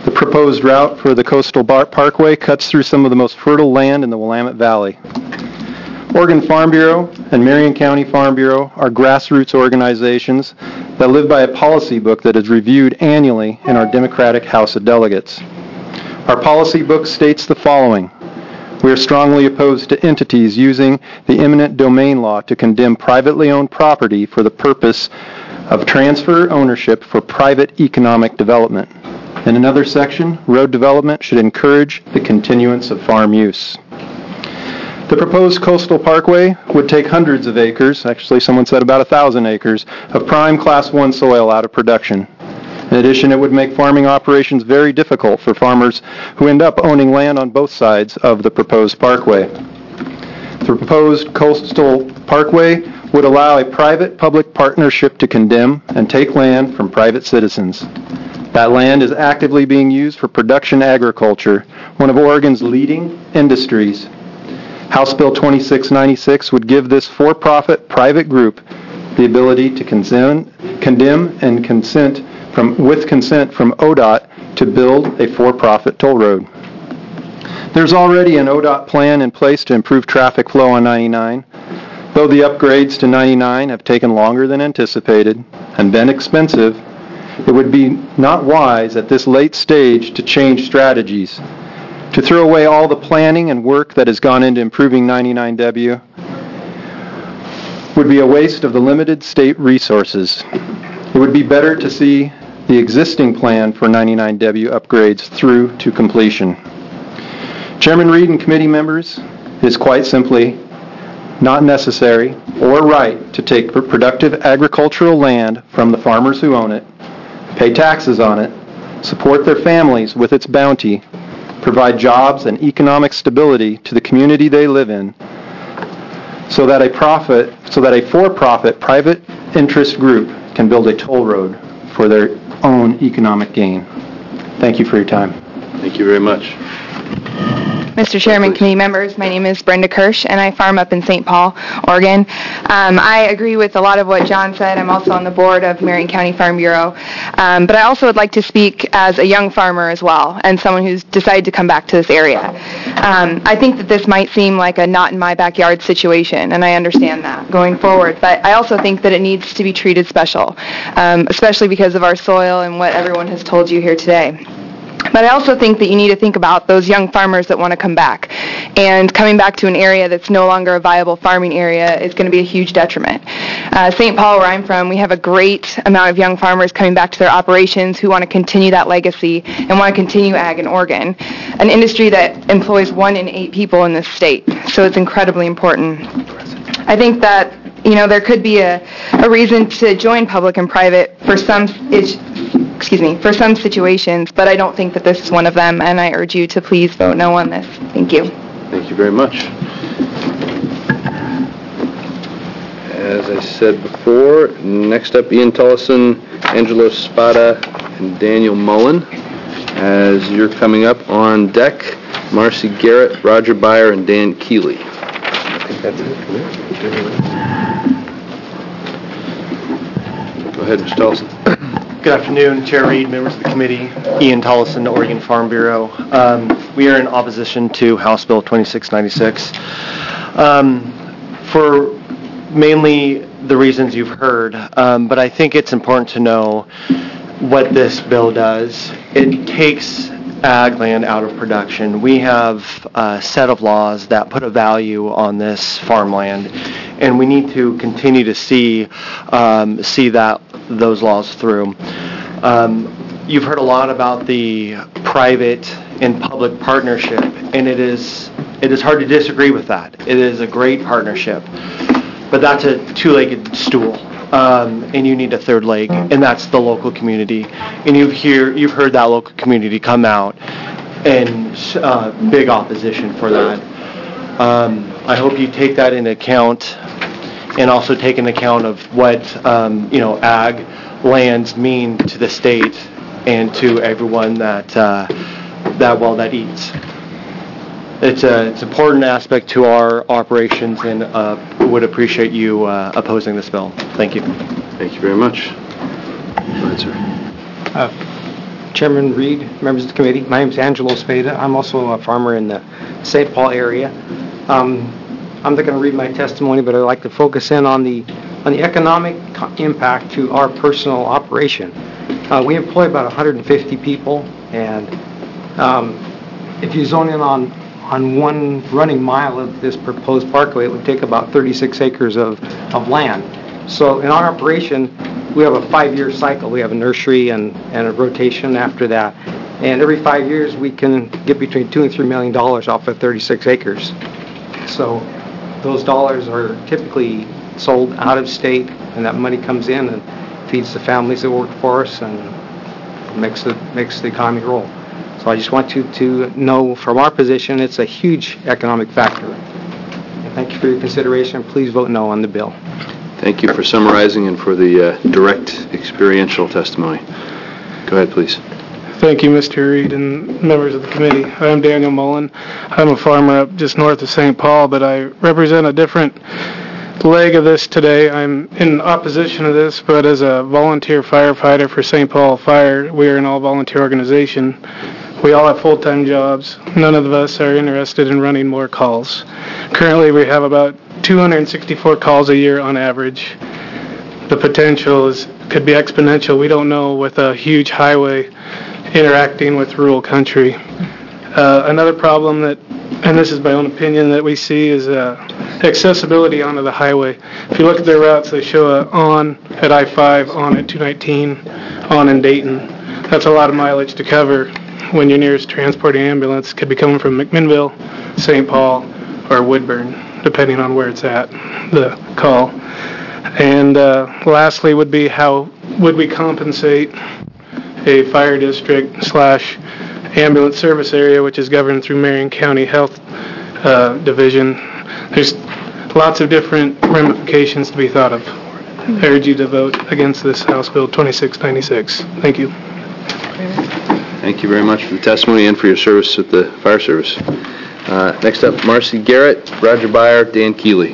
The proposed route for the Coastal Bar- Parkway cuts through some of the most fertile land in the Willamette Valley. Oregon Farm Bureau and Marion County Farm Bureau are grassroots organizations that live by a policy book that is reviewed annually in our Democratic House of Delegates. Our policy book states the following. We are strongly opposed to entities using the eminent domain law to condemn privately owned property for the purpose of transfer ownership for private economic development. In another section, road development should encourage the continuance of farm use. The proposed coastal parkway would take hundreds of acres, actually someone said about a thousand acres, of prime class one soil out of production. In addition, it would make farming operations very difficult for farmers who end up owning land on both sides of the proposed parkway. The proposed coastal parkway would allow a private-public partnership to condemn and take land from private citizens. That land is actively being used for production agriculture, one of Oregon's leading industries. House Bill twenty-six ninety-six would give this for-profit private group the ability to consent, condemn and consent from, with consent from O D O T to build a for-profit toll road. There's already an O D O T plan in place to improve traffic flow on ninety-nine. Though the upgrades to ninety-nine have taken longer than anticipated and been expensive, it would be not wise at this late stage to change strategies. To throw away all the planning and work that has gone into improving ninety-nine W would be a waste of the limited state resources. It would be better to see the existing plan for ninety-nine W upgrades through to completion. Chairman Reed and committee members, it is quite simply not necessary or right to take productive agricultural land from the farmers who own it, pay taxes on it, support their families with its bounty, provide jobs and economic stability to the community they live in, so that a profit, so that a for-profit private interest group can build a toll road for their own economic gain. Thank you for your time. Thank you very much. Mister Chairman, committee members, my name is Brenda Kirsch, and I farm up in Saint Paul, Oregon. Um, I agree with a lot of what John said. I'm also on the board of Marion County Farm Bureau. Um, but I also would like to speak as a young farmer as well, and someone who's decided to come back to this area. Um, I think that this might seem like a not-in-my-backyard situation, and I understand that going forward. But I also think that it needs to be treated special, um, especially because of our soil and what everyone has told you here today. But I also think that you need to think about those young farmers that want to come back. And coming back to an area that's no longer a viable farming area is going to be a huge detriment. Uh, Saint Paul, where I'm from, we have a great amount of young farmers coming back to their operations who want to continue that legacy and want to continue ag in Oregon, an industry that employs one in eight people in this state. So it's incredibly important. I think that, you know, there could be a, a reason to join public and private for some is, excuse me, for some situations, but I don't think that this is one of them, and I urge you to please vote no on this. Thank you. Thank you very much. As I said before, next up Ian Tullison, Angelo Spada, and Daniel Mullen. As you're coming up on deck, Marcy Garrett, Roger Byer, and Dan Keeley. I think that's it. Go ahead, Mister Tullison. Good afternoon, Chair Reed, members of the committee, Ian Tullison, Oregon Farm Bureau. Um, we are in opposition to House Bill twenty-six ninety-six um, for mainly the reasons you've heard, um, but I think it's important to know what this bill does. It takes ag land out of production. We have a set of laws that put a value on this farmland, and we need to continue to see um, see that those laws through. Um, you've heard a lot about the private and public partnership, and it is it is hard to disagree with that. It is a great partnership, but that's a two-legged stool, um, and you need a third leg, and that's the local community. And you've hear you've heard that local community come out in uh, big opposition for that. Um, I hope you take that into account, and also take into account of what um, you know ag lands mean to the state and to everyone that uh, that well that eats. It's a it's an important aspect to our operations, and uh, would appreciate you uh, opposing this bill. Thank you. Thank you very much. Go ahead, sir. Uh, Chairman Reed, members of the committee, my name is Angelo Spada. I'm also a farmer in the Saint Paul area. Um, I'm not going to read my testimony, but I'd like to focus in on the on the economic co- impact to our personal operation. Uh, we employ about one hundred fifty people, and um, if you zone in on on one running mile of this proposed parkway, it would take about thirty-six acres of, of land. So in our operation, we have a five-year cycle. We have a nursery and, and a rotation after that. And every five years, we can get between two and three million dollars off of thirty-six acres. So those dollars are typically sold out of state, and that money comes in and feeds the families that work for us and makes the makes the economy roll. So I just want you to know from our position, it's a huge economic factor. And thank you for your consideration. Please vote no on the bill. Thank you for summarizing and for the uh, direct experiential testimony. Go ahead, please. Thank you, Mister Reed and members of the committee. I'm Daniel Mullen. I'm a farmer up just north of Saint Paul, but I represent a different leg of this today. I'm in opposition to this, but as a volunteer firefighter for Saint Paul Fire, we are an all-volunteer organization. We all have full-time jobs. None of us are interested in running more calls. Currently, we have about two hundred sixty-four calls a year on average. The potential is could be exponential. We don't know with a huge highway interacting with rural country. Uh, another problem that, and this is my own opinion, that we see is uh, accessibility onto the highway. If you look at their routes, they show a on at I five, on at two nineteen, on in Dayton. That's a lot of mileage to cover when your nearest transporting ambulance could be coming from McMinnville, Saint Paul, or Woodburn, depending on where it's at, the call. And uh, lastly would be how would we compensate a fire district slash ambulance service area, which is governed through Marion County Health uh, Division. There's lots of different ramifications to be thought of. I urge you to vote against this House Bill twenty-six ninety-six. Thank you. Thank you very much for the testimony and for your service with the fire service. Uh, next up, Marcy Garrett, Roger Byer, Dan Keeley.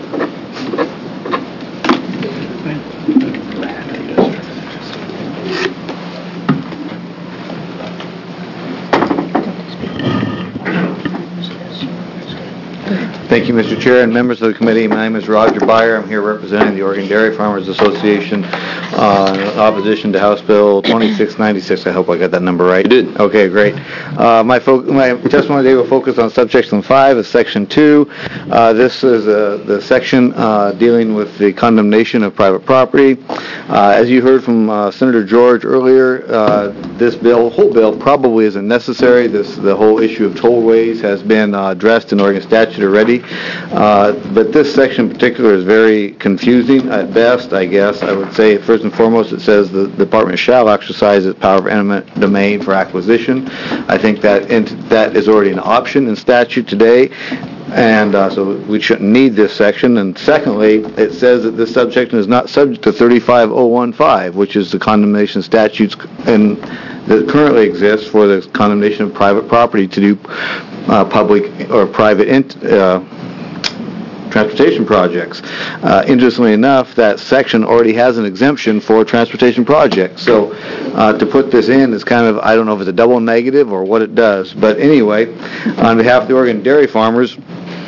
Thank you, Mister Chair and members of the committee. My name is Roger Byer. I'm here representing the Oregon Dairy Farmers Association uh, in opposition to House Bill twenty-six ninety-six. I hope I got that number right. You did. Okay, great. Uh, my, fo- my testimony today will focus on subsection five of section two. Uh, this is uh, the section uh, dealing with the condemnation of private property. Uh, as you heard from uh, Senator George earlier, uh, this bill, whole bill, probably isn't necessary. This the whole issue of tollways has been uh, addressed in Oregon statute already. Uh, but this section in particular is very confusing at best, I guess. I would say, first and foremost, it says the department shall exercise its power of eminent domain for acquisition. I think that ent- that is already an option in statute today. And uh, so we shouldn't need this section. And secondly, it says that this subsection is not subject to thirty-five oh fifteen, which is the condemnation statutes in, that currently exists for the condemnation of private property to do uh, public or private ent- uh, transportation projects. Uh, interestingly enough, that section already has an exemption for transportation projects. So uh, to put this in is kind of, I don't know if it's a double negative or what it does. But anyway, on behalf of the Oregon dairy farmers,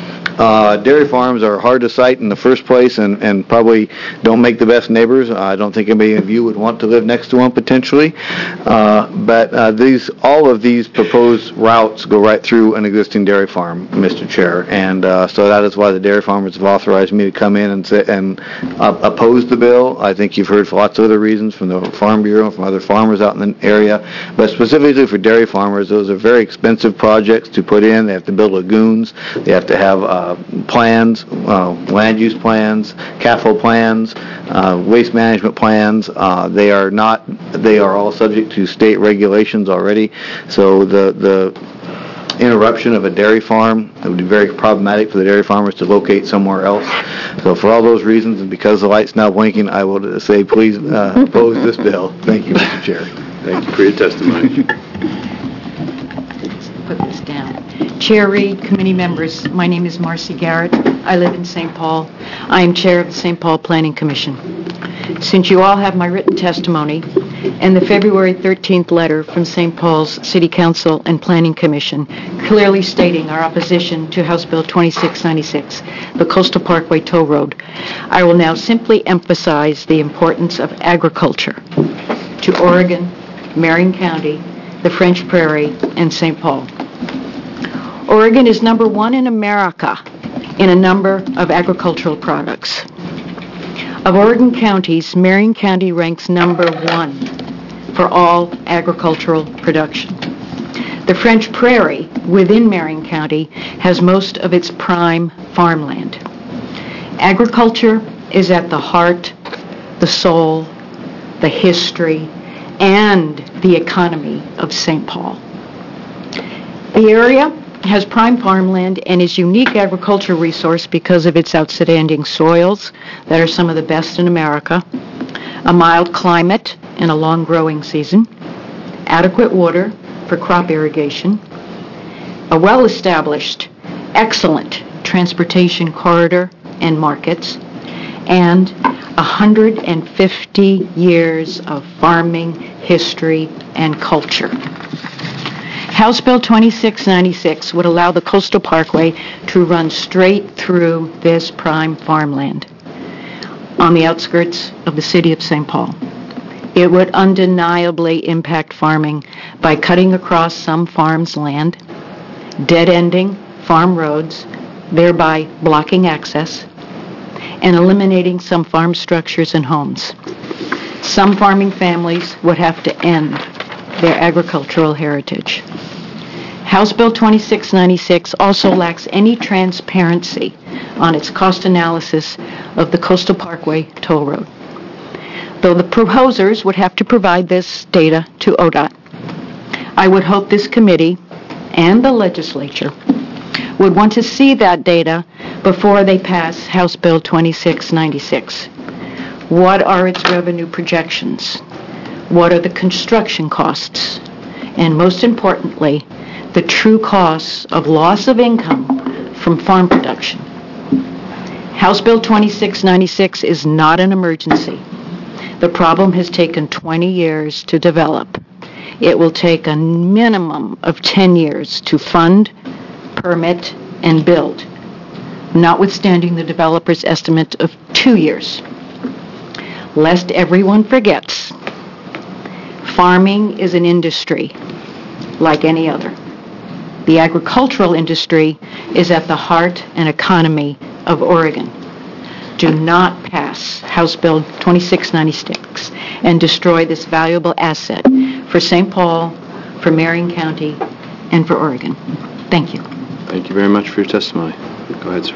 Uh, dairy farms are hard to cite in the first place and, and probably don't make the best neighbors. I don't think anybody of you would want to live next to one potentially. Uh, but uh, these, all of these proposed routes go right through an existing dairy farm, Mister Chair. And uh, so that is why the dairy farmers have authorized me to come in and, say, and uh, oppose the bill. I think you've heard for lots of other reasons from the Farm Bureau and from other farmers out in the area. But specifically for dairy farmers, those are very expensive projects to put in. They have to build lagoons. They have to have uh, plans, uh, land use plans, capital plans, uh, waste management plans. Uh, they are not, they are all subject to state regulations already. So the, the interruption of a dairy farm, it would be very problematic for the dairy farmers to locate somewhere else. So for all those reasons, and because the light's now blinking, I will say please uh, oppose this bill. Thank you, Mister Chair. Thank you for your testimony. Put this down. Chair Reed, committee members, my name is Marcy Garrett. I live in Saint Paul. I am chair of the Saint Paul Planning Commission. Since you all have my written testimony, and the February thirteenth letter from Saint Paul's City Council and Planning Commission clearly stating our opposition to House Bill twenty-six ninety-six, the Coastal Parkway Toll Road. I will now simply emphasize the importance of agriculture to Oregon, Marion County, the French Prairie, and Saint Paul. Oregon is number one in America in a number of agricultural products. Of Oregon counties, Marion County ranks number one for all agricultural production. The French Prairie within Marion County has most of its prime farmland. Agriculture is at the heart, the soul, the history, and the economy of Saint Paul. The area has prime farmland and is a unique agricultural resource because of its outstanding soils that are some of the best in America, a mild climate and a long growing season, adequate water for crop irrigation, a well-established, excellent transportation corridor and markets, and one hundred fifty years of farming history and culture. House Bill twenty-six ninety-six would allow the Coastal Parkway to run straight through this prime farmland on the outskirts of the city of Saint Paul. It would undeniably impact farming by cutting across some farms' land, dead-ending farm roads, thereby blocking access, and eliminating some farm structures and homes. Some farming families would have to end their agricultural heritage. House Bill twenty-six ninety-six also lacks any transparency on its cost analysis of the Coastal Parkway Toll Road, though the proposers would have to provide this data to O D O T. I would hope this committee and the legislature would want to see that data before they pass House Bill twenty-six ninety-six. What are its revenue projections? What are the construction costs? And most importantly, the true costs of loss of income from farm production. House Bill twenty-six ninety-six is not an emergency. The problem has taken twenty years to develop. It will take a minimum of ten years to fund, permit, and build, notwithstanding the developer's estimate of two years. Lest everyone forgets, farming is an industry like any other. The agricultural industry is at the heart and economy of Oregon. Do not pass House Bill twenty-six ninety-six and destroy this valuable asset for Saint Paul, for Marion County, and for Oregon. Thank you. Thank you very much for your testimony. Go ahead, sir.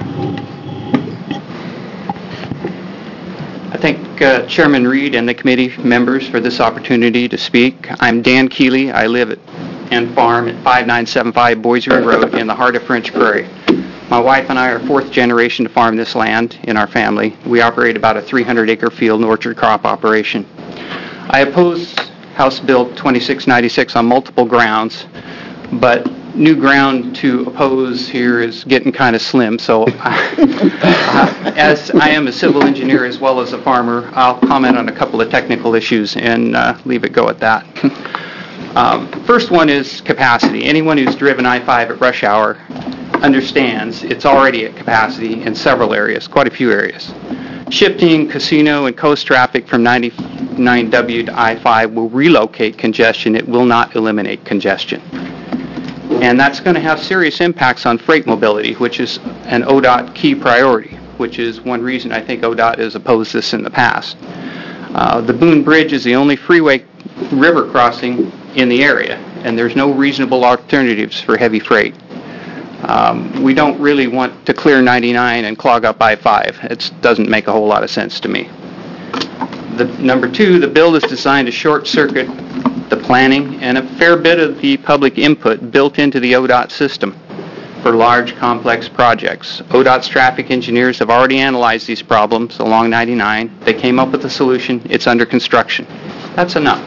I thank uh, Chairman Reed and the committee members for this opportunity to speak. I'm Dan Keeley. I live at and farm at five nine seven five Boise Road in the heart of French Prairie. My wife and I are fourth generation to farm this land in our family. We operate about a three hundred acre field and orchard crop operation. I oppose House Bill twenty-six ninety-six on multiple grounds, but new ground to oppose here is getting kind of slim, so uh, as I am a civil engineer as well as a farmer, I'll comment on a couple of technical issues and uh, leave it go at that. Um, first one is capacity. Anyone who's driven I five at rush hour understands it's already at capacity in several areas, quite a few areas. Shifting casino and coast traffic from ninety-nine W to I five will relocate congestion. It will not eliminate congestion. And that's going to have serious impacts on freight mobility, which is an O D O T key priority, which is one reason I think O D O T has opposed this in the past. Uh, the Boone Bridge is the only freeway river crossing in the area, and there's no reasonable alternatives for heavy freight. Um, we don't really want to clear ninety-nine and clog up I five. It doesn't make a whole lot of sense to me. The, number two, the bill is designed to short-circuit the planning and a fair bit of the public input built into the O D O T system for large, complex projects. O D O T's traffic engineers have already analyzed these problems along ninety-nine. They came up with a solution. It's under construction. That's enough.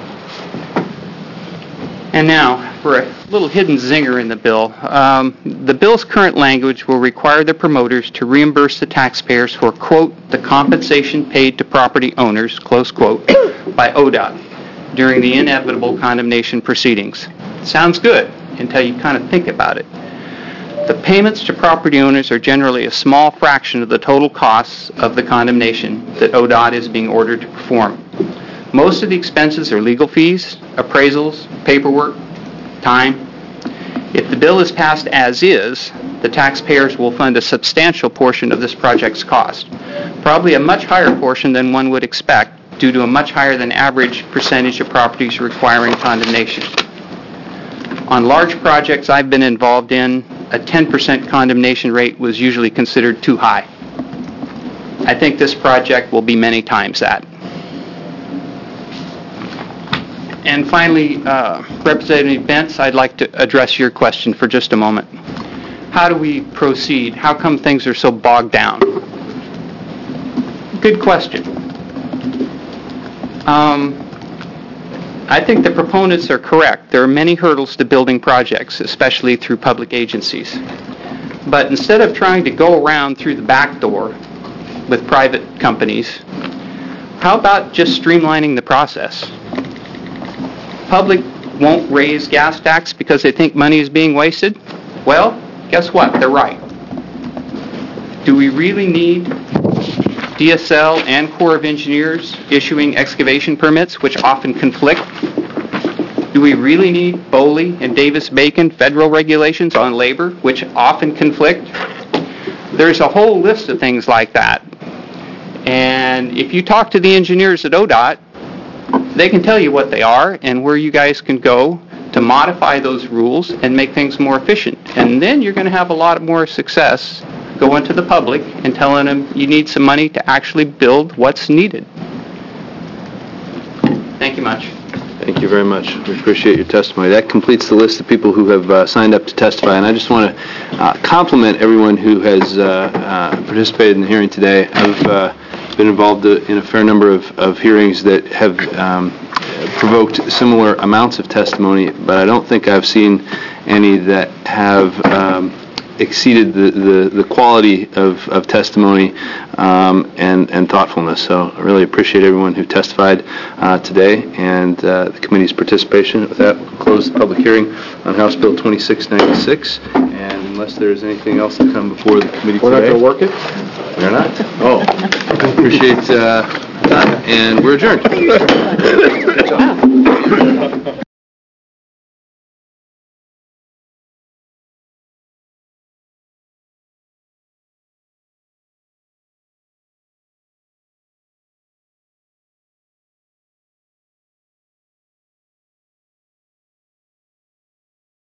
And now, for a little hidden zinger in the bill, um, the bill's current language will require the promoters to reimburse the taxpayers for, quote, the compensation paid to property owners, close quote, by O D O T. during the inevitable condemnation proceedings. Sounds good until you kind of think about it. The payments to property owners are generally a small fraction of the total costs of the condemnation that O D O T is being ordered to perform. Most of the expenses are legal fees, appraisals, paperwork, time. If the bill is passed as is, the taxpayers will fund a substantial portion of this project's cost, probably a much higher portion than one would expect due to a much higher than average percentage of properties requiring condemnation. On large projects I've been involved in, a ten percent condemnation rate was usually considered too high. I think this project will be many times that. And finally, uh, Representative Bentz, I'd like to address your question for just a moment. How do we proceed? How come things are so bogged down? Good question. Um, I think the proponents are correct. There are many hurdles to building projects, especially through public agencies. But instead of trying to go around through the back door with private companies, how about just streamlining the process? Public won't raise gas tax because they think money is being wasted? Well, guess what? They're right. Do we really need D S L and Corps of Engineers issuing excavation permits, which often conflict? Do we really need Boley and Davis-Bacon federal regulations on labor, which often conflict? There's a whole list of things like that. And if you talk to the engineers at O D O T, they can tell you what they are and where you guys can go to modify those rules and make things more efficient. And then you're going to have a lot more success going to the public and telling them you need some money to actually build what's needed. Thank you much. Thank you very much. We appreciate your testimony. That completes the list of people who have uh, signed up to testify, and I just want to uh, compliment everyone who has uh, uh, participated in the hearing today. I've uh, been involved in a fair number of, of hearings that have um, provoked similar amounts of testimony, but I don't think I've seen any that have um, exceeded the, the, the quality of, of testimony um, and, and thoughtfulness. So I really appreciate everyone who testified uh, today and uh, the committee's participation. With that, we'll close the public hearing on House Bill twenty-six ninety-six. And unless there's anything else to come before the committee We're today. not going to work it? We're not? Oh. Appreciate uh, that. And we're adjourned.